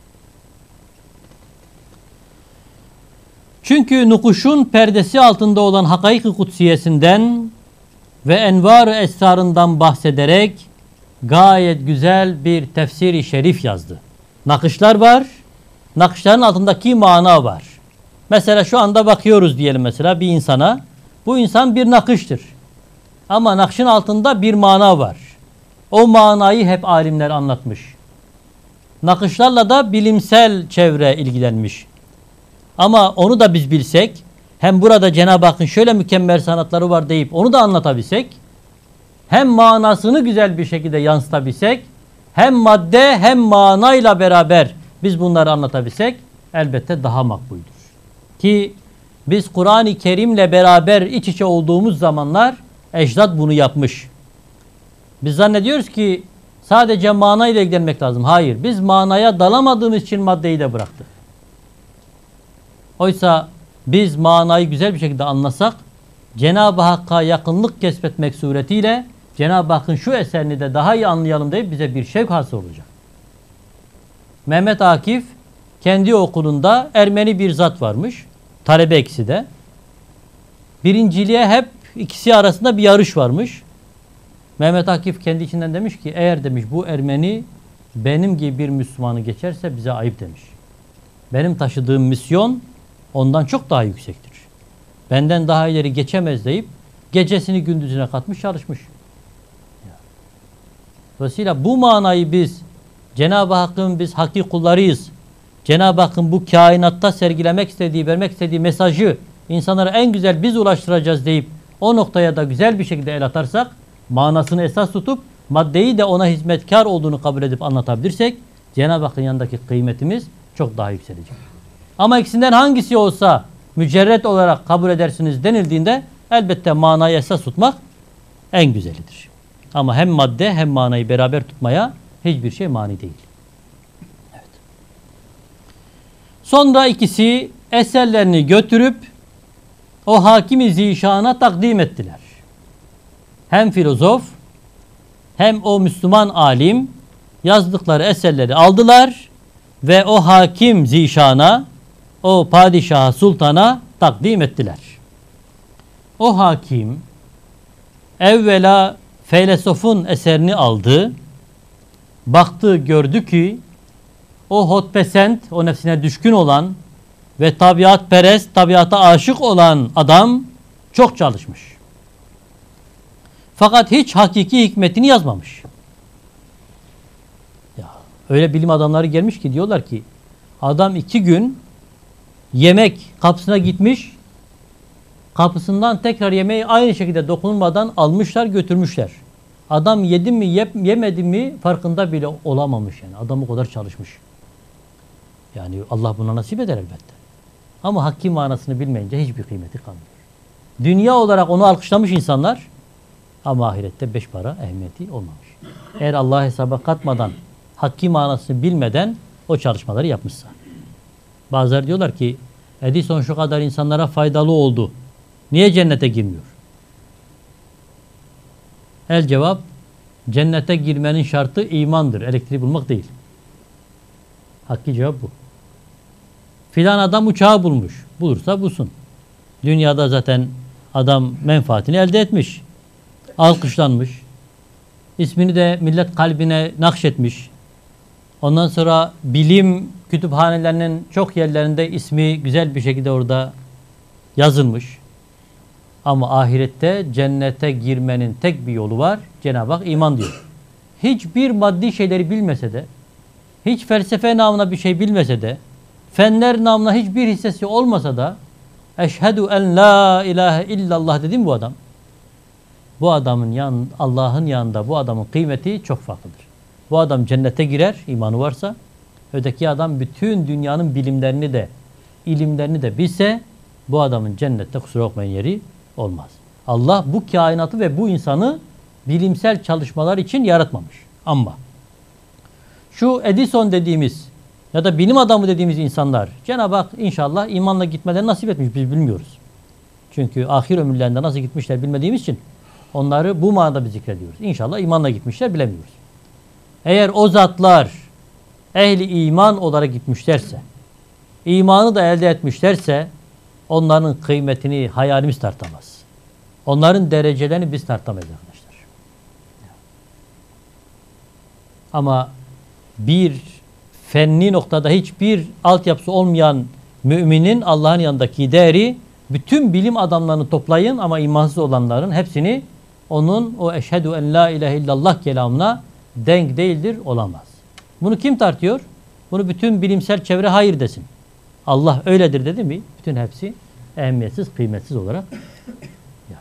Çünkü nukuşun perdesi altında olan hakaik-i kutsiyesinden ve envar-ı esrarından bahsederek gayet güzel bir tefsir-i şerif yazdı. Nakışlar var, nakışların altındaki mana var. Mesela şu anda bakıyoruz diyelim mesela bir insana. Bu insan bir nakıştır. Ama nakşın altında bir mana var. O manayı hep alimler anlatmış. Nakışlarla da bilimsel çevre ilgilenmiş. Ama onu da biz bilsek, hem burada Cenab-ı Hakk'ın şöyle mükemmel sanatları var deyip onu da anlatabilsek, hem manasını güzel bir şekilde yansıtabilsek, hem madde hem manayla beraber biz bunları anlatabilsek elbette daha makbuldür. Ki biz Kur'an-ı Kerim'le beraber iç içe olduğumuz zamanlar ecdat bunu yapmış. Biz zannediyoruz ki sadece manayla ilgilenmek lazım. Hayır, biz manaya dalamadığımız için maddeyi de bıraktık. Oysa biz manayı güzel bir şekilde anlasak, Cenab-ı Hakk'a yakınlık kesbetmek suretiyle Cenab-ı Hakk'ın şu eserini de daha iyi anlayalım deyip bize bir şevk hasıl olacak. Mehmet Akif kendi okulunda Ermeni bir zat varmış. Talebe ikisi de. Birinciliğe hep ikisi arasında bir yarış varmış. Mehmet Akif kendi içinden demiş ki eğer demiş bu Ermeni benim gibi bir Müslümanı geçerse bize ayıp demiş. Benim taşıdığım misyon ondan çok daha yüksektir. Benden daha ileri geçemez deyip gecesini gündüzüne katmış çalışmış. Dolayısıyla bu manayı biz Cenab-ı Hakk'ın biz hakiki kullarıyız. Cenab-ı Hakk'ın bu kainatta sergilemek istediği, vermek istediği mesajı insanlara en güzel biz ulaştıracağız deyip o noktaya da güzel bir şekilde el atarsak, manasını esas tutup maddeyi de ona hizmetkar olduğunu kabul edip anlatabilirsek Cenab-ı Hakk'ın yanındaki kıymetimiz çok daha yükselecek. Ama ikisinden hangisi olsa mücerret olarak kabul edersiniz denildiğinde elbette manayı esas tutmak en güzelidir. Ama hem madde hem manayı beraber tutmaya hiçbir şey mani değil. Evet. Sonra ikisi eserlerini götürüp o Hakim-i Zişan'a takdim ettiler. Hem filozof hem o Müslüman alim yazdıkları eserleri aldılar ve o Hakim Zişan'a, o padişaha, sultana takdim ettiler. O hakim evvela filozofun eserini aldı. Baktı, gördü ki o hotpesent, o nefsine düşkün olan ve tabiatperest, tabiata aşık olan adam çok çalışmış. Fakat hiç hakiki hikmetini yazmamış. Ya, öyle bilim adamları gelmiş ki diyorlar ki adam iki gün yemek kapısına gitmiş, kapısından tekrar yemeği aynı şekilde dokunmadan almışlar, götürmüşler. Adam yedi mi yemedi mi farkında bile olamamış yani. Adam o kadar çalışmış. Yani Allah buna nasip eder elbette. Ama hakki manasını bilmeyince hiçbir kıymeti kalmıyor. Dünya olarak onu alkışlamış insanlar ama ahirette beş para ehemmiyeti olmamış. Eğer Allah hesaba katmadan hakki manasını bilmeden o çalışmaları yapmışsa. Bazıları diyorlar ki Edison şu kadar insanlara faydalı oldu. Niye cennete girmiyor? El cevap, cennete girmenin şartı imandır. Elektriği bulmak değil. Hakki cevap bu. Filan adam uçağı bulmuş. Bulursa bulsun. Dünyada zaten adam menfaatini elde etmiş. Alkışlanmış. İsmini de millet kalbine nakşetmiş. Ondan sonra bilim kütüphanelerinin çok yerlerinde ismi güzel bir şekilde orada yazılmış. Ama ahirette cennete girmenin tek bir yolu var. Cenab-ı Hak iman diyor. Hiçbir maddi şeyleri bilmese de, hiç felsefe namına bir şey bilmese de, fenler namına hiçbir hissesi olmasa da eşhedü en la ilahe illallah dedi mi bu adam? Bu adamın yan, Allah'ın yanında bu adamın kıymeti çok farklıdır. Bu adam cennete girer imanı varsa, öteki adam bütün dünyanın bilimlerini de, ilimlerini de bilse bu adamın cennette kusura bakmayın yeri olmaz. Allah bu kainatı ve bu insanı bilimsel çalışmalar için yaratmamış. Ama şu Edison dediğimiz ya da bilim adamı dediğimiz insanlar Cenab-ı Hak inşallah imanla gitmeden nasip etmiş. Biz bilmiyoruz. Çünkü ahir ömürlerinde nasıl gitmişler bilmediğimiz için onları bu manada biz zikrediyoruz. İnşallah imanla gitmişler bilemiyoruz. Eğer o zatlar ehli iman olarak gitmişlerse, imanı da elde etmişlerse onların kıymetini hayalimiz tartamaz. Onların derecelerini biz tartamayız arkadaşlar. Ama bir fenli noktada hiçbir altyapısı olmayan Müminin Allah'ın yanındaki değeri, bütün bilim adamlarını toplayın ama imansız olanların hepsini onun o eşhedü en la ilahe illallah kelamına denk değildir, olamaz. Bunu kim tartıyor? Bunu bütün bilimsel çevre hayır desin. Allah öyledir dedi mi? Bütün hepsi ehemmiyetsiz, kıymetsiz olarak. Ya.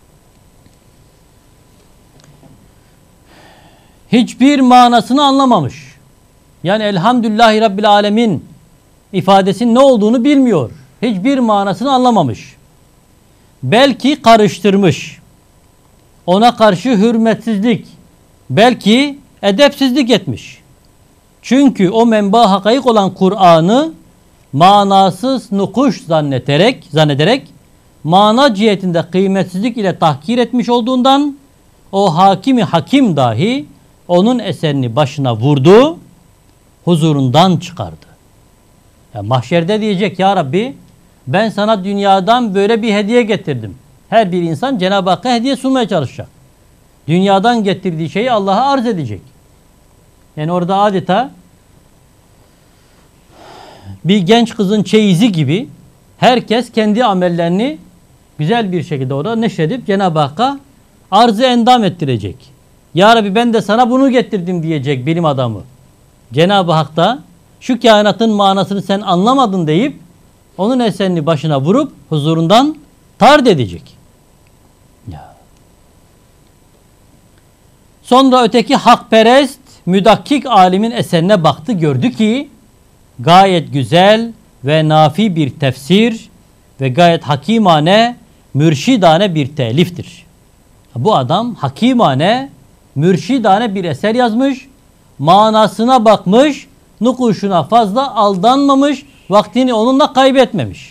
Hiçbir manasını anlamamış. Yani elhamdülillahi Rabbil alemin ifadesinin ne olduğunu bilmiyor. Hiçbir manasını anlamamış. Belki karıştırmış. Ona karşı hürmetsizlik, belki edepsizlik etmiş. Çünkü o menba hakayık olan Kur'an'ı manasız nukuş zannederek, zannederek mana cihetinde kıymetsizlik ile tahkir etmiş olduğundan o hakimi hakim dahi onun eserini başına vurdu, huzurundan çıkardı. Ya mahşerde diyecek, ya Rabbi ben sana dünyadan böyle bir hediye getirdim. Her bir insan Cenab-ı Hakk'a hediye sunmaya çalışacak. Dünyadan getirdiği şeyi Allah'a arz edecek. Yani orada adeta bir genç kızın çeyizi gibi herkes kendi amellerini güzel bir şekilde orada neşredip Cenab-ı Hakk'a arzı endam ettirecek. Ya Rabbi ben de sana bunu getirdim diyecek bilim adamı. Cenab-ı Hak da şu kainatın manasını sen anlamadın deyip onun eserini başına vurup huzurundan tard edecek. Ya. Sonra öteki hakperest müdakkik alimin eserine baktı, gördü ki gayet güzel ve nafi bir tefsir ve gayet hakimane, mürşidane bir teliftir. Bu adam hakimane, mürşidane bir eser yazmış, manasına bakmış, nukuşuna fazla aldanmamış, vaktini onunla kaybetmemiş.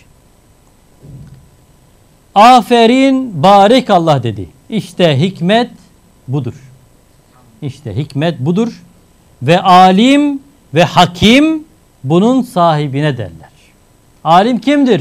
Aferin, barikallah dedi. İşte hikmet budur. İşte hikmet budur. Ve alim ve hakim bunun sahibine derler. Alim kimdir?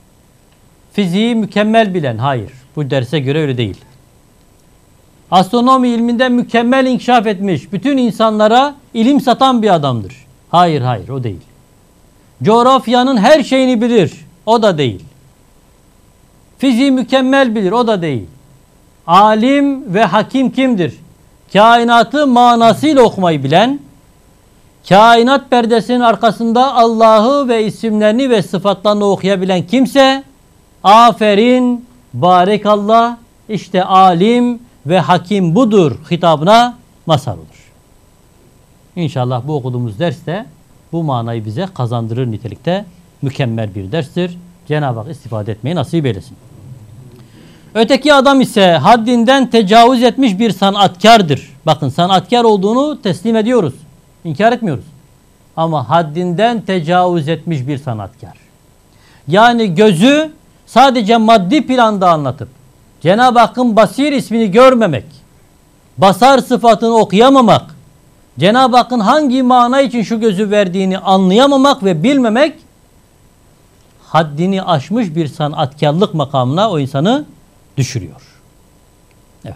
Fiziği mükemmel bilen. Hayır. Bu derse göre öyle değil. Astronomi ilminde mükemmel inkişaf etmiş, bütün insanlara ilim satan bir adamdır. Hayır, hayır, o değil. Coğrafyanın her şeyini bilir. O da değil. Fiziği mükemmel bilir. O da değil. Alim ve hakim kimdir? Kainatı manasıyla okumayı bilen, kainat perdesinin arkasında Allah'ı ve isimlerini ve sıfatlarını okuyabilen kimse, aferin, barekallah, işte alim ve hakim budur hitabına mazhar olur. İnşallah bu okuduğumuz derste bu manayı bize kazandırır nitelikte mükemmel bir derstir. Cenab-ı Hak istifade etmeyi nasip eylesin. Öteki adam ise haddinden tecavüz etmiş bir sanatkardır. Bakın, sanatkar olduğunu teslim ediyoruz. İnkar etmiyoruz. Ama haddinden tecavüz etmiş bir sanatkar. Yani gözü sadece maddi planda anlatıp Cenab-ı Hakk'ın Basir ismini görmemek, basar sıfatını okuyamamak, Cenab-ı Hakk'ın hangi mana için şu gözü verdiğini anlayamamak ve bilmemek, haddini aşmış bir sanatkarlık makamına o insanı düşürüyor. Evet.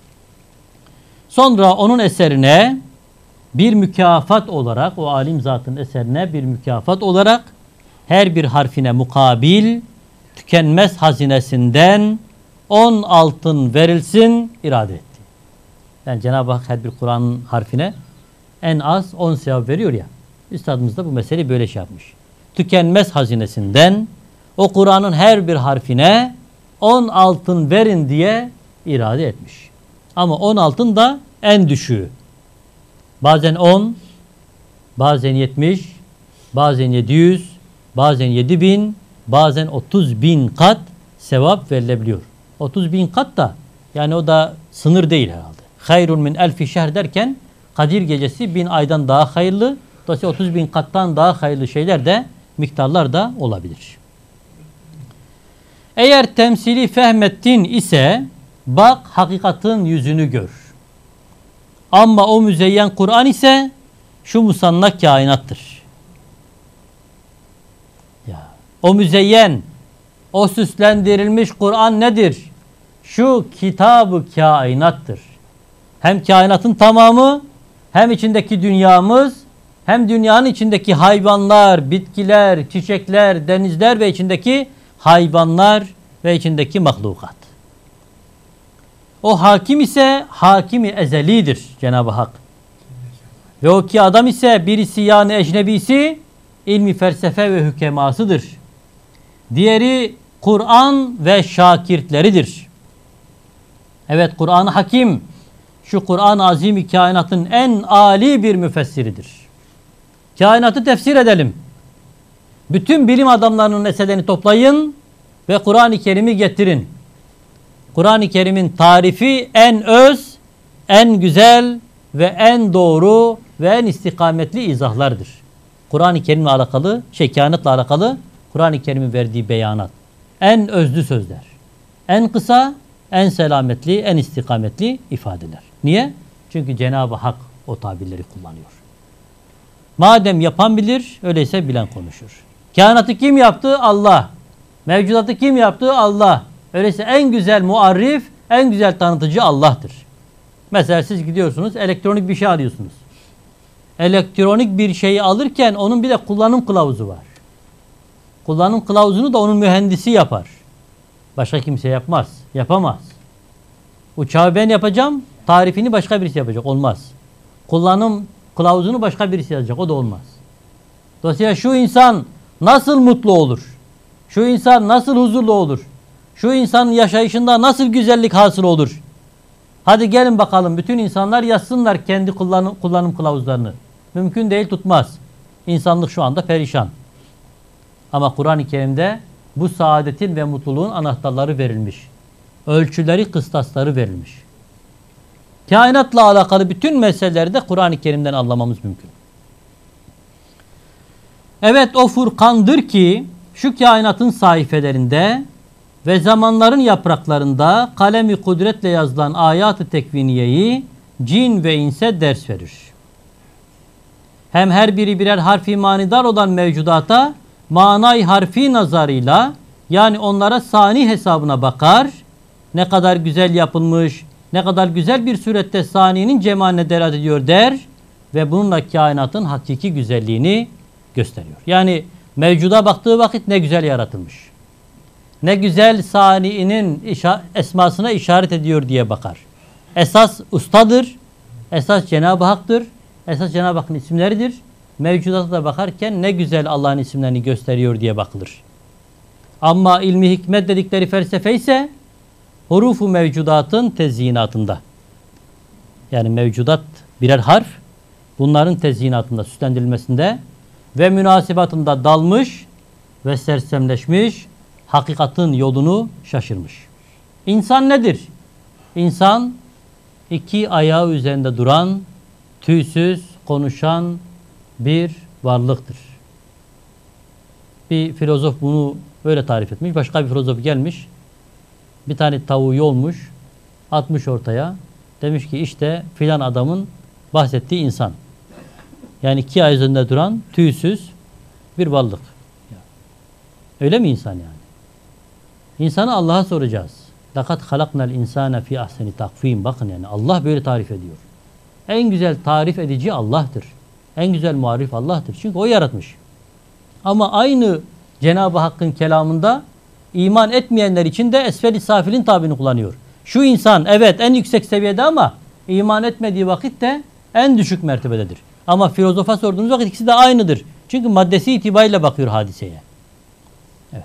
Sonra onun eserine bir mükafat olarak, o alim zatın eserine bir mükafat olarak her bir harfine mukabil tükenmez hazinesinden on altın verilsin irade etti. Yani Cenab-ı Hak her bir Kur'an'ın harfine en az on sevap veriyor ya. Üstadımız da bu meseleyi böyle şey yapmış. Tükenmez hazinesinden o Kur'an'ın her bir harfine on altın verin diye irade etmiş. Ama on altın da en düşüğü. Bazen on, bazen yetmiş, bazen yedi yüz, bazen yedi bin, bazen otuz bin kat sevap verilebiliyor. otuz bin kat da yani o da sınır değil herhalde. Hayrun min elfi şehr derken Kadir gecesi bin aydan daha hayırlı. Dolayısıyla otuz bin kattan daha hayırlı şeyler de, miktarlar da olabilir. Eğer temsili fehmettin ise bak hakikatin yüzünü gör. Ama o müzeyyen Kur'an ise şu musanna kainattır. Ya, o müzeyyen, o süslendirilmiş Kur'an nedir? Şu kitab-ı kainattır. Hem kainatın tamamı, hem içindeki dünyamız, hem dünyanın içindeki hayvanlar, bitkiler, çiçekler, denizler ve içindeki hayvanlar ve içindeki mahlukat. O hakim ise hakimi ezelidir Cenab-ı Hak. Ve o ki adam ise birisi yani ecnebisi ilmi felsefe ve hükemasıdır. Diğeri Kur'an ve şakirtleridir. Evet, Kur'an-ı Hakim şu Kur'an-ı Azim kainatın en âli bir müfessiridir. Kainatı tefsir edelim. Bütün bilim adamlarının eserlerini toplayın ve Kur'an-ı Kerim'i getirin. Kur'an-ı Kerim'in tarifi en öz, en güzel ve en doğru ve en istikametli izahlardır. Kur'an-ı Kerim'le alakalı, şey kainatla alakalı Kur'an-ı Kerim'in verdiği beyanat. En özlü sözler. En kısa, en selametli, en istikametli ifadeler. Niye? Çünkü Cenab-ı Hak o tabirleri kullanıyor. Madem yapan bilir, öyleyse bilen konuşur. Kainatı kim yaptı? Allah. Mevcudatı kim yaptı? Allah. Öyleyse en güzel muarrif, en güzel tanıtıcı Allah'tır. Mesela siz gidiyorsunuz, elektronik bir şey alıyorsunuz. Elektronik bir şeyi alırken onun bir de kullanım kılavuzu var. Kullanım kılavuzunu da onun mühendisi yapar. Başka kimse yapmaz, yapamaz. Uçağı ben yapacağım, tarifini başka birisi yapacak, olmaz. Kullanım kılavuzunu başka birisi yazacak, o da olmaz. Dolayısıyla şu insan nasıl mutlu olur? Şu insan nasıl huzurlu olur? Şu insanın yaşayışında nasıl güzellik hasıl olur? Hadi gelin bakalım, bütün insanlar yazsınlar kendi kullanım, kullanım kılavuzlarını. Mümkün değil, tutmaz. İnsanlık şu anda perişan. Ama Kur'an-ı Kerim'de bu saadetin ve mutluluğun anahtarları verilmiş. Ölçüleri, kıstasları verilmiş. Kainatla alakalı bütün meseleleri de Kur'an-ı Kerim'den anlamamız mümkün. Evet, o Furkan'dır ki şu kainatın sayfelerinde ve zamanların yapraklarında kalemi kudretle yazılan ayat-ı tekviniyeyi cin ve inse ders verir. Hem her biri birer harfi manidar olan mevcudata manay harfi nazarıyla, yani onlara sani hesabına bakar, ne kadar güzel yapılmış, ne kadar güzel bir surette saninin cemaline delalet ediyor der ve bununla kainatın hakiki güzelliğini gösteriyor. Yani mevcuda baktığı vakit ne güzel yaratılmış, ne güzel saniinin işa- esmasına işaret ediyor diye bakar. Esas ustadır, esas Cenab-ı Hak'tır, esas Cenab-ı Hakk'ın isimleridir. Mevcudata da bakarken ne güzel Allah'ın isimlerini gösteriyor diye bakılır. Ama ilmi hikmet dedikleri felsefe ise hurufu mevcudatın tezyinatında. Yani mevcudat birer harf, bunların tezyinatında, süslendirilmesinde ve münasibatında dalmış ve sersemleşmiş, hakikatin yolunu şaşırmış. İnsan nedir? İnsan iki ayağı üzerinde duran, tüysüz, konuşan bir varlıktır. Bir filozof bunu böyle tarif etmiş. Başka bir filozof gelmiş, bir tane tavuğu yolmuş, atmış ortaya. Demiş ki işte filan adamın bahsettiği insan. Yani iki ayağı üzerinde duran, tüysüz bir varlık. Öyle mi insan yani? İnsanı Allah'a soracağız. Lakat halaknal insane fi ahseni takvim. Bakın yani Allah böyle tarif ediyor. En güzel tarif edici Allah'tır. En güzel muarif Allah'tır. Çünkü o yaratmış. Ama aynı Cenab-ı Hakk'ın kelamında iman etmeyenler için de esfel-i safilin tabirini kullanıyor. Şu insan evet en yüksek seviyede ama iman etmediği vakit de en düşük mertebededir. Ama filozofa sorduğunuz vakit ikisi de aynıdır. Çünkü maddesi itibariyle bakıyor hadiseye. Evet.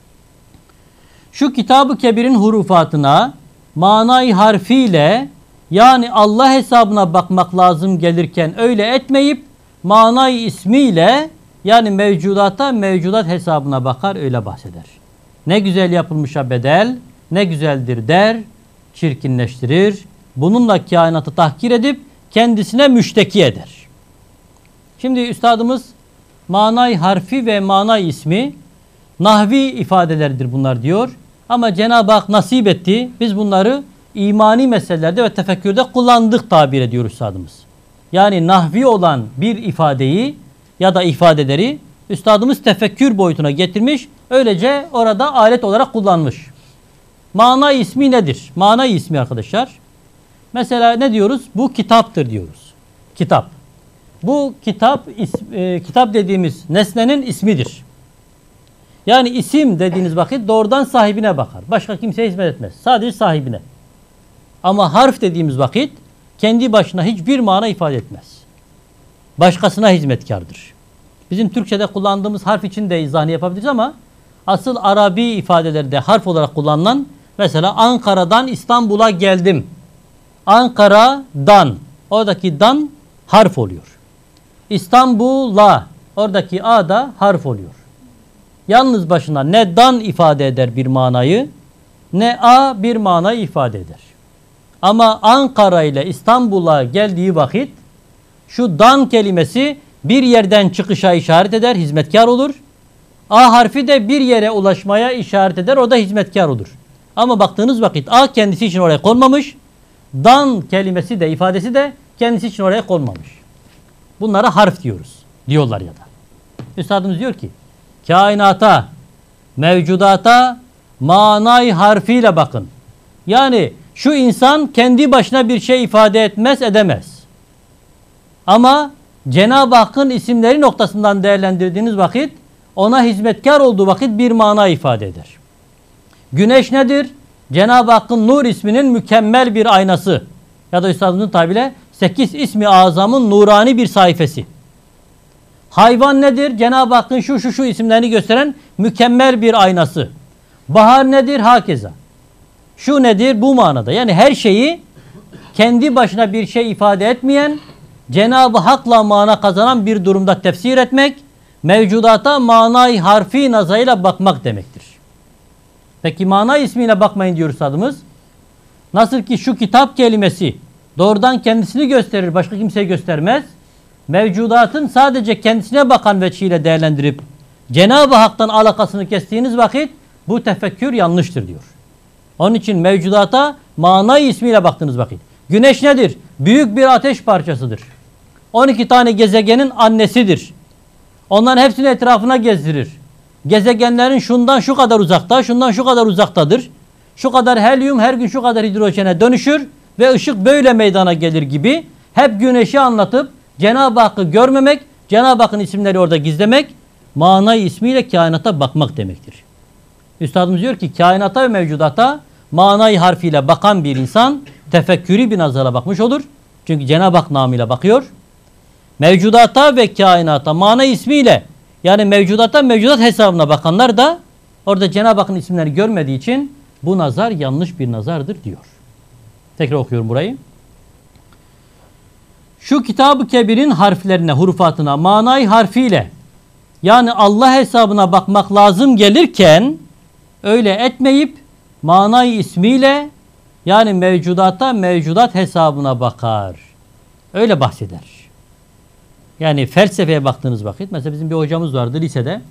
Şu Kitab-ı Kebir'in hurufatına manayı harfiyle, yani Allah hesabına bakmak lazım gelirken öyle etmeyip manayı ismiyle, yani mevcudata mevcudat hesabına bakar, öyle bahseder. Ne güzel yapılmışa bedel, ne güzeldir der, çirkinleştirir. Bununla kainatı tahkir edip kendisine müşteki eder. Şimdi üstadımız manay harfi ve manay ismi nahvi ifadelerdir bunlar diyor. Ama Cenab-ı Hak nasip etti. Biz bunları imani meselelerde ve tefekkürde kullandık tabir ediyor üstadımız. Yani nahvi olan bir ifadeyi ya da ifadeleri üstadımız tefekkür boyutuna getirmiş. Öylece orada alet olarak kullanmış. Mana ismi nedir? Mana ismi arkadaşlar. Mesela ne diyoruz? Bu kitaptır diyoruz. Kitap. Bu kitap e, kitap dediğimiz nesnenin ismidir. Yani isim dediğiniz vakit doğrudan sahibine bakar. Başka kimseye hizmet etmez. Sadece sahibine. Ama harf dediğimiz vakit kendi başına hiçbir mana ifade etmez. Başkasına hizmetkardır. Bizim Türkçe'de kullandığımız harf için de izahını yapabiliriz ama asıl Arabi ifadelerde harf olarak kullanılan, mesela Ankara'dan İstanbul'a geldim. Ankara'dan. Oradaki dan harf oluyor. İstanbul'a. Oradaki a da harf oluyor. Yalnız başına ne dan ifade eder bir manayı, ne a bir manayı ifade eder. Ama Ankara ile İstanbul'a geldiği vakit şu dan kelimesi bir yerden çıkışa işaret eder, hizmetkar olur. A harfi de bir yere ulaşmaya işaret eder, o da hizmetkar olur. Ama baktığınız vakit a kendisi için oraya konmamış, dan kelimesi de ifadesi de kendisi için oraya konmamış. Bunlara harf diyoruz, diyorlar ya da. Üstadımız diyor ki, kainata, mevcudata manay harfiyle bakın. Yani şu insan kendi başına bir şey ifade etmez, edemez. Ama Cenab-ı Hakk'ın isimleri noktasından değerlendirdiğiniz vakit, ona hizmetkar olduğu vakit bir mana ifade eder. Güneş nedir? Cenab-ı Hakk'ın nur isminin mükemmel bir aynası. Ya da üstadımızın tabiriyle sekiz ismi azamın nurani bir sayfası. Hayvan nedir? Cenab-ı Hakk'ın şu şu şu isimlerini gösteren mükemmel bir aynası. Bahar nedir? Hakeza. Şu nedir? Bu manada. Yani her şeyi kendi başına bir şey ifade etmeyen, Cenab-ı Hak'la mana kazanan bir durumda tefsir etmek, mevcudata manay harfi nazarıyla bakmak demektir. Peki mana ismiyle bakmayın diyor üstadımız. Nasıl ki şu kitap kelimesi doğrudan kendisini gösterir, başka kimseyi göstermez. Mevcudatın sadece kendisine bakan veçhiyle değerlendirip Cenab-ı Hak'tan alakasını kestiğiniz vakit bu tefekkür yanlıştır diyor. Onun için mevcudata manay ismiyle baktığınız vakit. Güneş nedir? Büyük bir ateş parçasıdır. on iki tane gezegenin annesidir. Onların hepsini etrafına gezdirir. Gezegenlerin şundan şu kadar uzakta, şundan şu kadar uzaktadır. Şu kadar helyum her gün şu kadar hidrojene dönüşür ve ışık böyle meydana gelir gibi hep güneşi anlatıp Cenab-ı Hakk'ı görmemek, Cenab-ı Hakk'ın isimleri orada gizlemek, manayı ismiyle kainata bakmak demektir. Üstadımız diyor ki kainata ve mevcudata manayı harfiyle bakan bir insan tefekkürü bir nazara bakmış olur. Çünkü Cenab-ı Hak namıyla bakıyor. Mevcudata ve kainata mana ismiyle, yani mevcudata mevcudat hesabına bakanlar da orada Cenab-ı Hakk'ın isimlerini görmediği için bu nazar yanlış bir nazardır diyor. Tekrar okuyorum burayı. Şu Kitab-ı Kebir'in harflerine, hurufatına manay harfiyle, yani Allah hesabına bakmak lazım gelirken öyle etmeyip manay ismiyle, yani mevcudata mevcudat hesabına bakar. Öyle bahseder. Yani felsefeye baktığınız vakit, mesela bizim bir hocamız vardı lisede.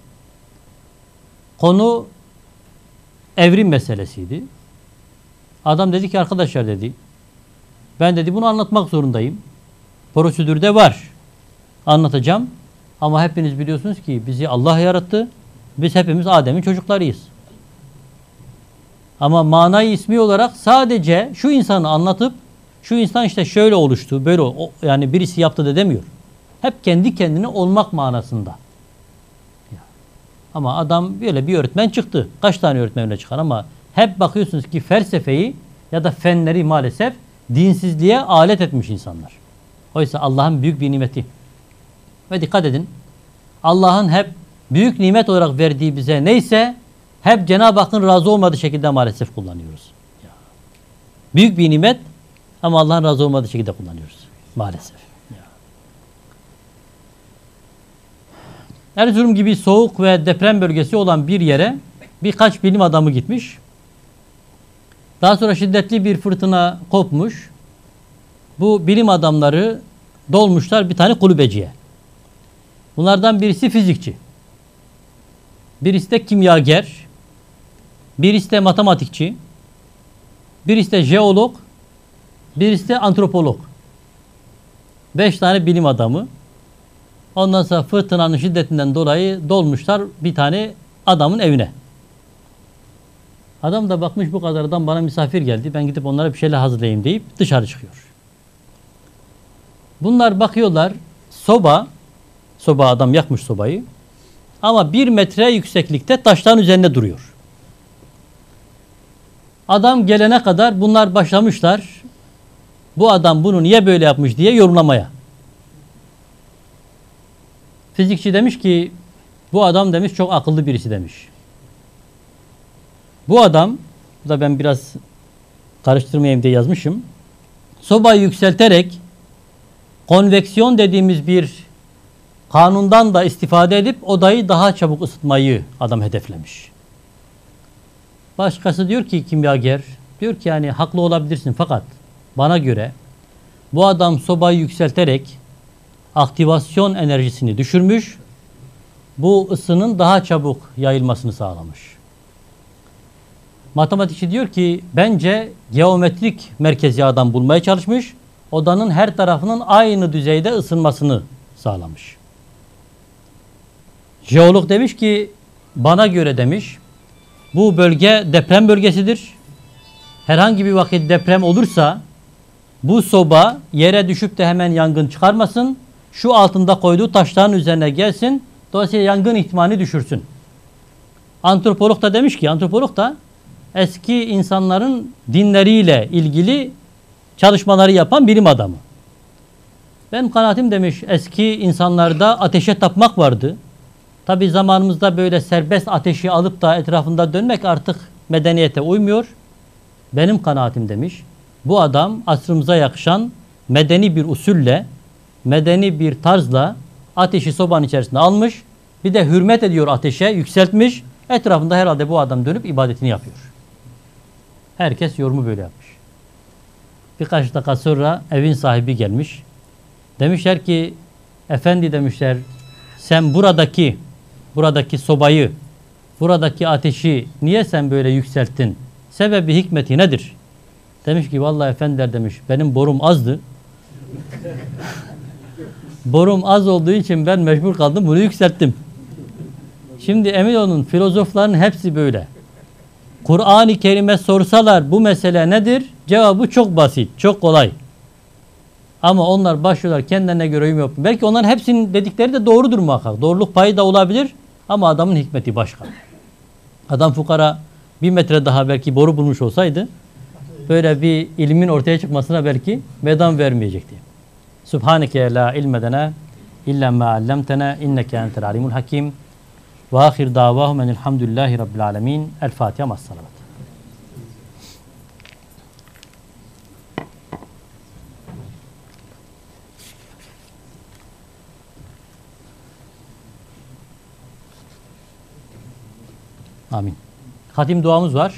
Konu evrim meselesiydi. Adam dedi ki arkadaşlar dedi, ben dedi bunu anlatmak zorundayım. Prosedürde var. Anlatacağım. Ama hepiniz biliyorsunuz ki bizi Allah yarattı. Biz hepimiz Adem'in çocuklarıyız. Ama manayı ismi olarak sadece şu insanı anlatıp şu insan işte şöyle oluştu, böyle o, yani birisi yaptı da demiyor. Hep kendi kendine olmak manasında. Ama adam böyle bir öğretmen çıktı. Kaç tane öğretmenle çıkar ama hep bakıyorsunuz ki felsefeyi ya da fenleri maalesef dinsizliğe alet etmiş insanlar. Oysa Allah'ın büyük bir nimeti. Ve dikkat edin. Allah'ın hep büyük nimet olarak verdiği bize neyse hep Cenab-ı Hakk'ın razı olmadığı şekilde maalesef kullanıyoruz. Büyük bir nimet ama Allah'ın razı olmadığı şekilde kullanıyoruz. Maalesef. Erzurum gibi soğuk ve deprem bölgesi olan bir yere birkaç bilim adamı gitmiş. Daha sonra şiddetli bir fırtına kopmuş. Bu bilim adamları dolmuşlar bir tane kulübeciye. Bunlardan birisi fizikçi. Birisi de kimyager. Birisi de matematikçi. Birisi de jeolog. Birisi de antropolog. Beş tane bilim adamı. Ondan sonra fırtınanın şiddetinden dolayı dolmuşlar bir tane adamın evine. Adam da bakmış bu kadar adam bana misafir geldi. Ben gidip onlara bir şeyler hazırlayayım deyip dışarı çıkıyor. Bunlar bakıyorlar soba, soba adam yakmış sobayı ama bir metre yükseklikte taşların üzerinde duruyor. Adam gelene kadar bunlar başlamışlar. Bu adam bunu niye böyle yapmış diye yorumlamaya. Fizikçi demiş ki bu adam demiş çok akıllı birisi demiş. Bu adam, bu da ben biraz karıştırmayayım diye yazmışım. Sobayı yükselterek konveksiyon dediğimiz bir kanundan da istifade edip odayı daha çabuk ısıtmayı adam hedeflemiş. Başkası diyor ki kimyager, diyor ki yani haklı olabilirsin fakat bana göre bu adam sobayı yükselterek aktivasyon enerjisini düşürmüş, bu ısının daha çabuk yayılmasını sağlamış. Matematikçi diyor ki bence geometrik merkezi adam bulmaya çalışmış, odanın her tarafının aynı düzeyde ısınmasını sağlamış. Jeolog demiş ki bana göre demiş bu bölge deprem bölgesidir. Herhangi bir vakit deprem olursa bu soba yere düşüp de hemen yangın çıkarmasın. Şu altında koyduğu taşların üzerine gelsin. Dolayısıyla yangın ihtimalini düşürsün. Antropolog da demiş ki antropolog da eski insanların dinleriyle ilgili çalışmaları yapan bilim adamı. Benim kanaatim demiş eski insanlarda ateşe tapmak vardı. Tabi zamanımızda böyle serbest ateşi alıp da etrafında dönmek artık medeniyete uymuyor. Benim kanaatim demiş bu adam asrımıza yakışan medeni bir usulle, medeni bir tarzla ateşi sobanın içerisine almış. Bir de hürmet ediyor ateşe, yükseltmiş. Etrafında herhalde bu adam dönüp ibadetini yapıyor. Herkes yorumu böyle yapmış. Birkaç dakika sonra evin sahibi gelmiş. Demişler ki efendi demişler sen buradaki buradaki sobayı, buradaki ateşi niye sen böyle yükselttin? Sebebi hikmeti nedir? Demiş ki vallahi efendiler demiş benim borum azdı. Borum az olduğu için ben mecbur kaldım bunu yükselttim. Şimdi emin olun filozofların hepsi böyle. Kur'an-ı Kerim'e sorsalar bu mesele nedir? Cevabı çok basit, çok kolay. Ama onlar başlıyorlar kendilerine göre yorum yapıyor. Belki onların hepsinin dedikleri de doğrudur muhakkak. Doğruluk payı da olabilir ama adamın hikmeti başka. Adam fukara bir metre daha belki boru bulmuş olsaydı böyle bir ilmin ortaya çıkmasına belki meydan vermeyecekti. Subhaneke la ilmedena illa ma allamtena inneke entel alimul hakim. Ve ahir davahum enelhamdülillahi rabbil alemin. El Fatiha mas salavat. Amin. Hatim duamız var.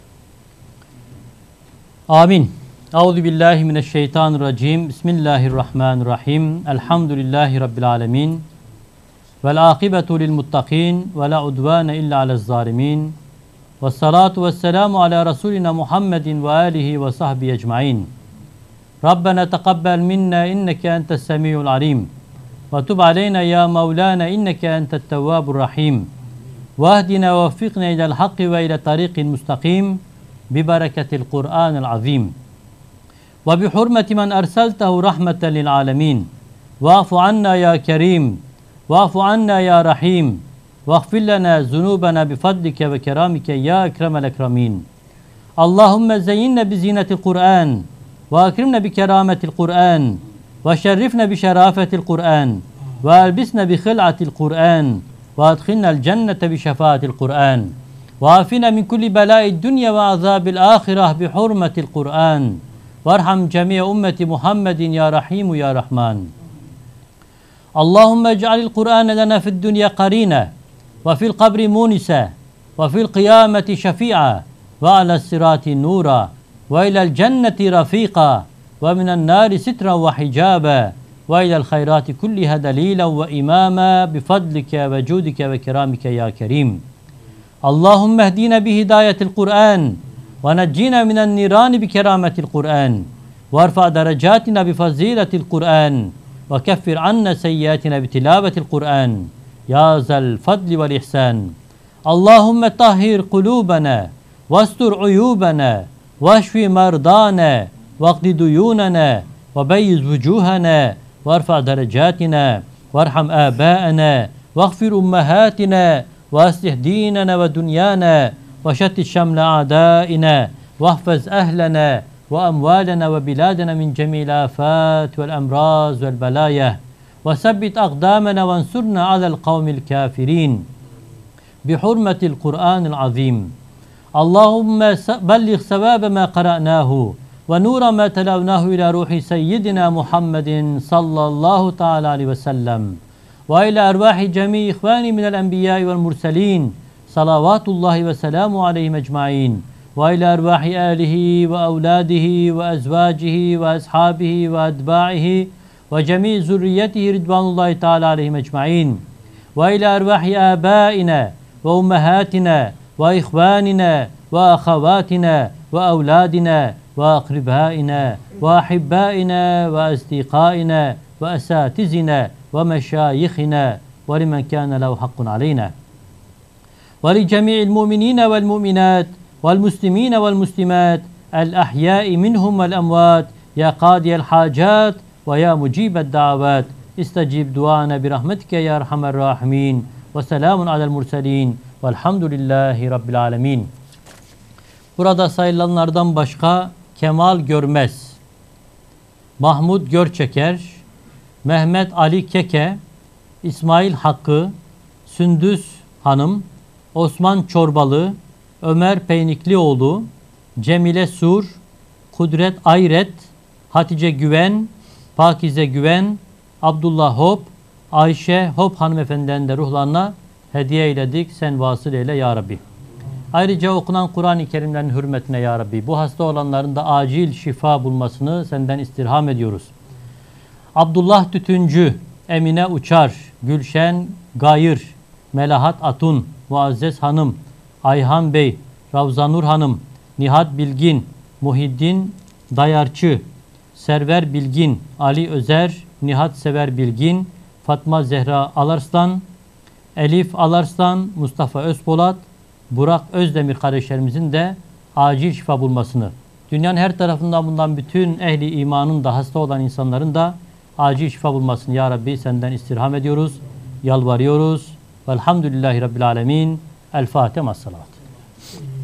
Amin. Euzu billahi mineşşeytanirracim. Bismillahirrahmanirrahim. Elhamdülillahi rabbil alamin. Vel akibetu lil muttaqin ve la udvane illa alez zalimin. Ves salatu vesselamu ala rasulina Muhammedin ve alihi ve sahbihi ecmaîn. Rabbena tekabbel minna inneke entes semiyul alim. Ve tub aleyna ya Mevlana inneke entet tevvabur rahim. Vahdina ve veffikna ilel hakki ve ile tariqin mustakim bi bereketil Kur'anil azim ve bi hurmeti men erseltehu rahmeten lil alemin. Va'fu anna ya kerim va'fu anna ya rahim vagfir lana zunubana bi fadlike ve keramike ya ekremel ekremin. Allahümme zeyyinne bi zinetil Kur'an ve akrimne bi kerametil Kur'an ve şerrifne bi şerafetil Kur'an ve elbisne bi khil'atil Kur'an وَاَدْخِلْنَا الْجَنَّةَ بِشَفَاءَةِ الْقُرْآنِ وَعَافِنَا مِنْ كُلِّ بَلَاءِ الدُّنْيَا وَعَذَابِ الْآخِرَةِ بِحُرْمَةِ الْقُرْآنِ وَارْحَمْ جَمِيعَ أُمَّةِ مُحَمَّدٍ يَا رَحِيمُ يَا رَحْمَانُ. اللهم اجعل القرآن لنا في الدنيا قرينا وفي القبر مونسا وفي القيامة شفيعا وعلى الصراط نورا وإلى الجنة رفيقا ومن النار سترا وحجابا وإلى الخيرات كلها دليلا وإماما بفضلك وجودك وكرامك يا كريم. اللهم اهدنا بهداية القرآن ونجينا من النيران بكرامة القرآن وارفع درجاتنا بفضيلة القرآن وكفر عنا سيئاتنا بتلاوة القرآن يا ذا الفضل والإحسان. اللهم طهر قلوبنا واستر عيوبنا واشف مرضانا واقض ديوننا وبيض وجوهنا وارفع درجاتنا وارحم آباءنا واغفر أمهاتنا وأصلح ديننا ودنيانا وشتت شمل أعدائنا واحفظ أهلنا وأموالنا وبلادنا من جميع الآفات والأمراض والبلايا وثبت أقدامنا وانصرنا على القوم الكافرين بحرمة القرآن العظيم. اللهم بلغ ثواب ما قرأناه ونور ما تلوناه إلى روح سيدنا محمد صلى الله تعالى عليه وسلم وإلى أرواح جميع إخواني من الأنبياء والمرسلين صلوات الله وسلامه عليهم أجمعين وإلى أرواح آله وأولاده وأزواجه وأصحابه وأتباعه وجميع ذريته رضوان الله تعالى عليهم أجمعين وإلى أرواح آبائنا وأمهاتنا وإخواننا وأخواتنا وأولادنا وأقربائنا وأحبائنا وأصدقائنا وأساتذنا ومشايخنا ولمن كان له حق علينا ولجميع المؤمنين والمؤمنات والمسلمين والمسلمات الأحياء منهم والأموات يا قاضي الحاجات ويا مجيب الدعوات استجيب دعانا برحمتك يا أرحم الراحمين وسلام على المرسلين velhamdülillahi Rabbil alemin. Burada sayılanlardan başka Kemal Görmez, Mahmut Görçeker, Mehmet Ali Keke, İsmail Hakkı, Sündüz Hanım, Osman Çorbalı, Ömer Peyniklioğlu, Cemile Sur, Kudret Ayret, Hatice Güven, Pakize Güven, Abdullah Hop, Ayşe Hop hanımefendinin de ruhlarına hediye eyledik. Sen vasıl eyle ya Rabbi. Ayrıca okunan Kur'an-ı Kerimlerin hürmetine ya Rabbi. Bu hasta olanların da acil şifa bulmasını senden istirham ediyoruz. Abdullah Tütüncü, Emine Uçar, Gülşen Gayır, Melahat Atun, Muazzez Hanım, Ayhan Bey, Ravzanur Hanım, Nihat Bilgin, Muhiddin Dayarçı, Server Bilgin, Ali Özer, Nihat Sever Bilgin, Fatma Zehra Alarslan, Elif Alarslan, Mustafa Özpolat, Burak Özdemir kardeşlerimizin de acil şifa bulmasını, dünyanın her tarafından bundan bütün ehli imanın da hasta olan insanların da acil şifa bulmasını ya Rabbi senden istirham ediyoruz, yalvarıyoruz. Velhamdülillahi Rabbil alemin. El Fatiha. Mas-salavat.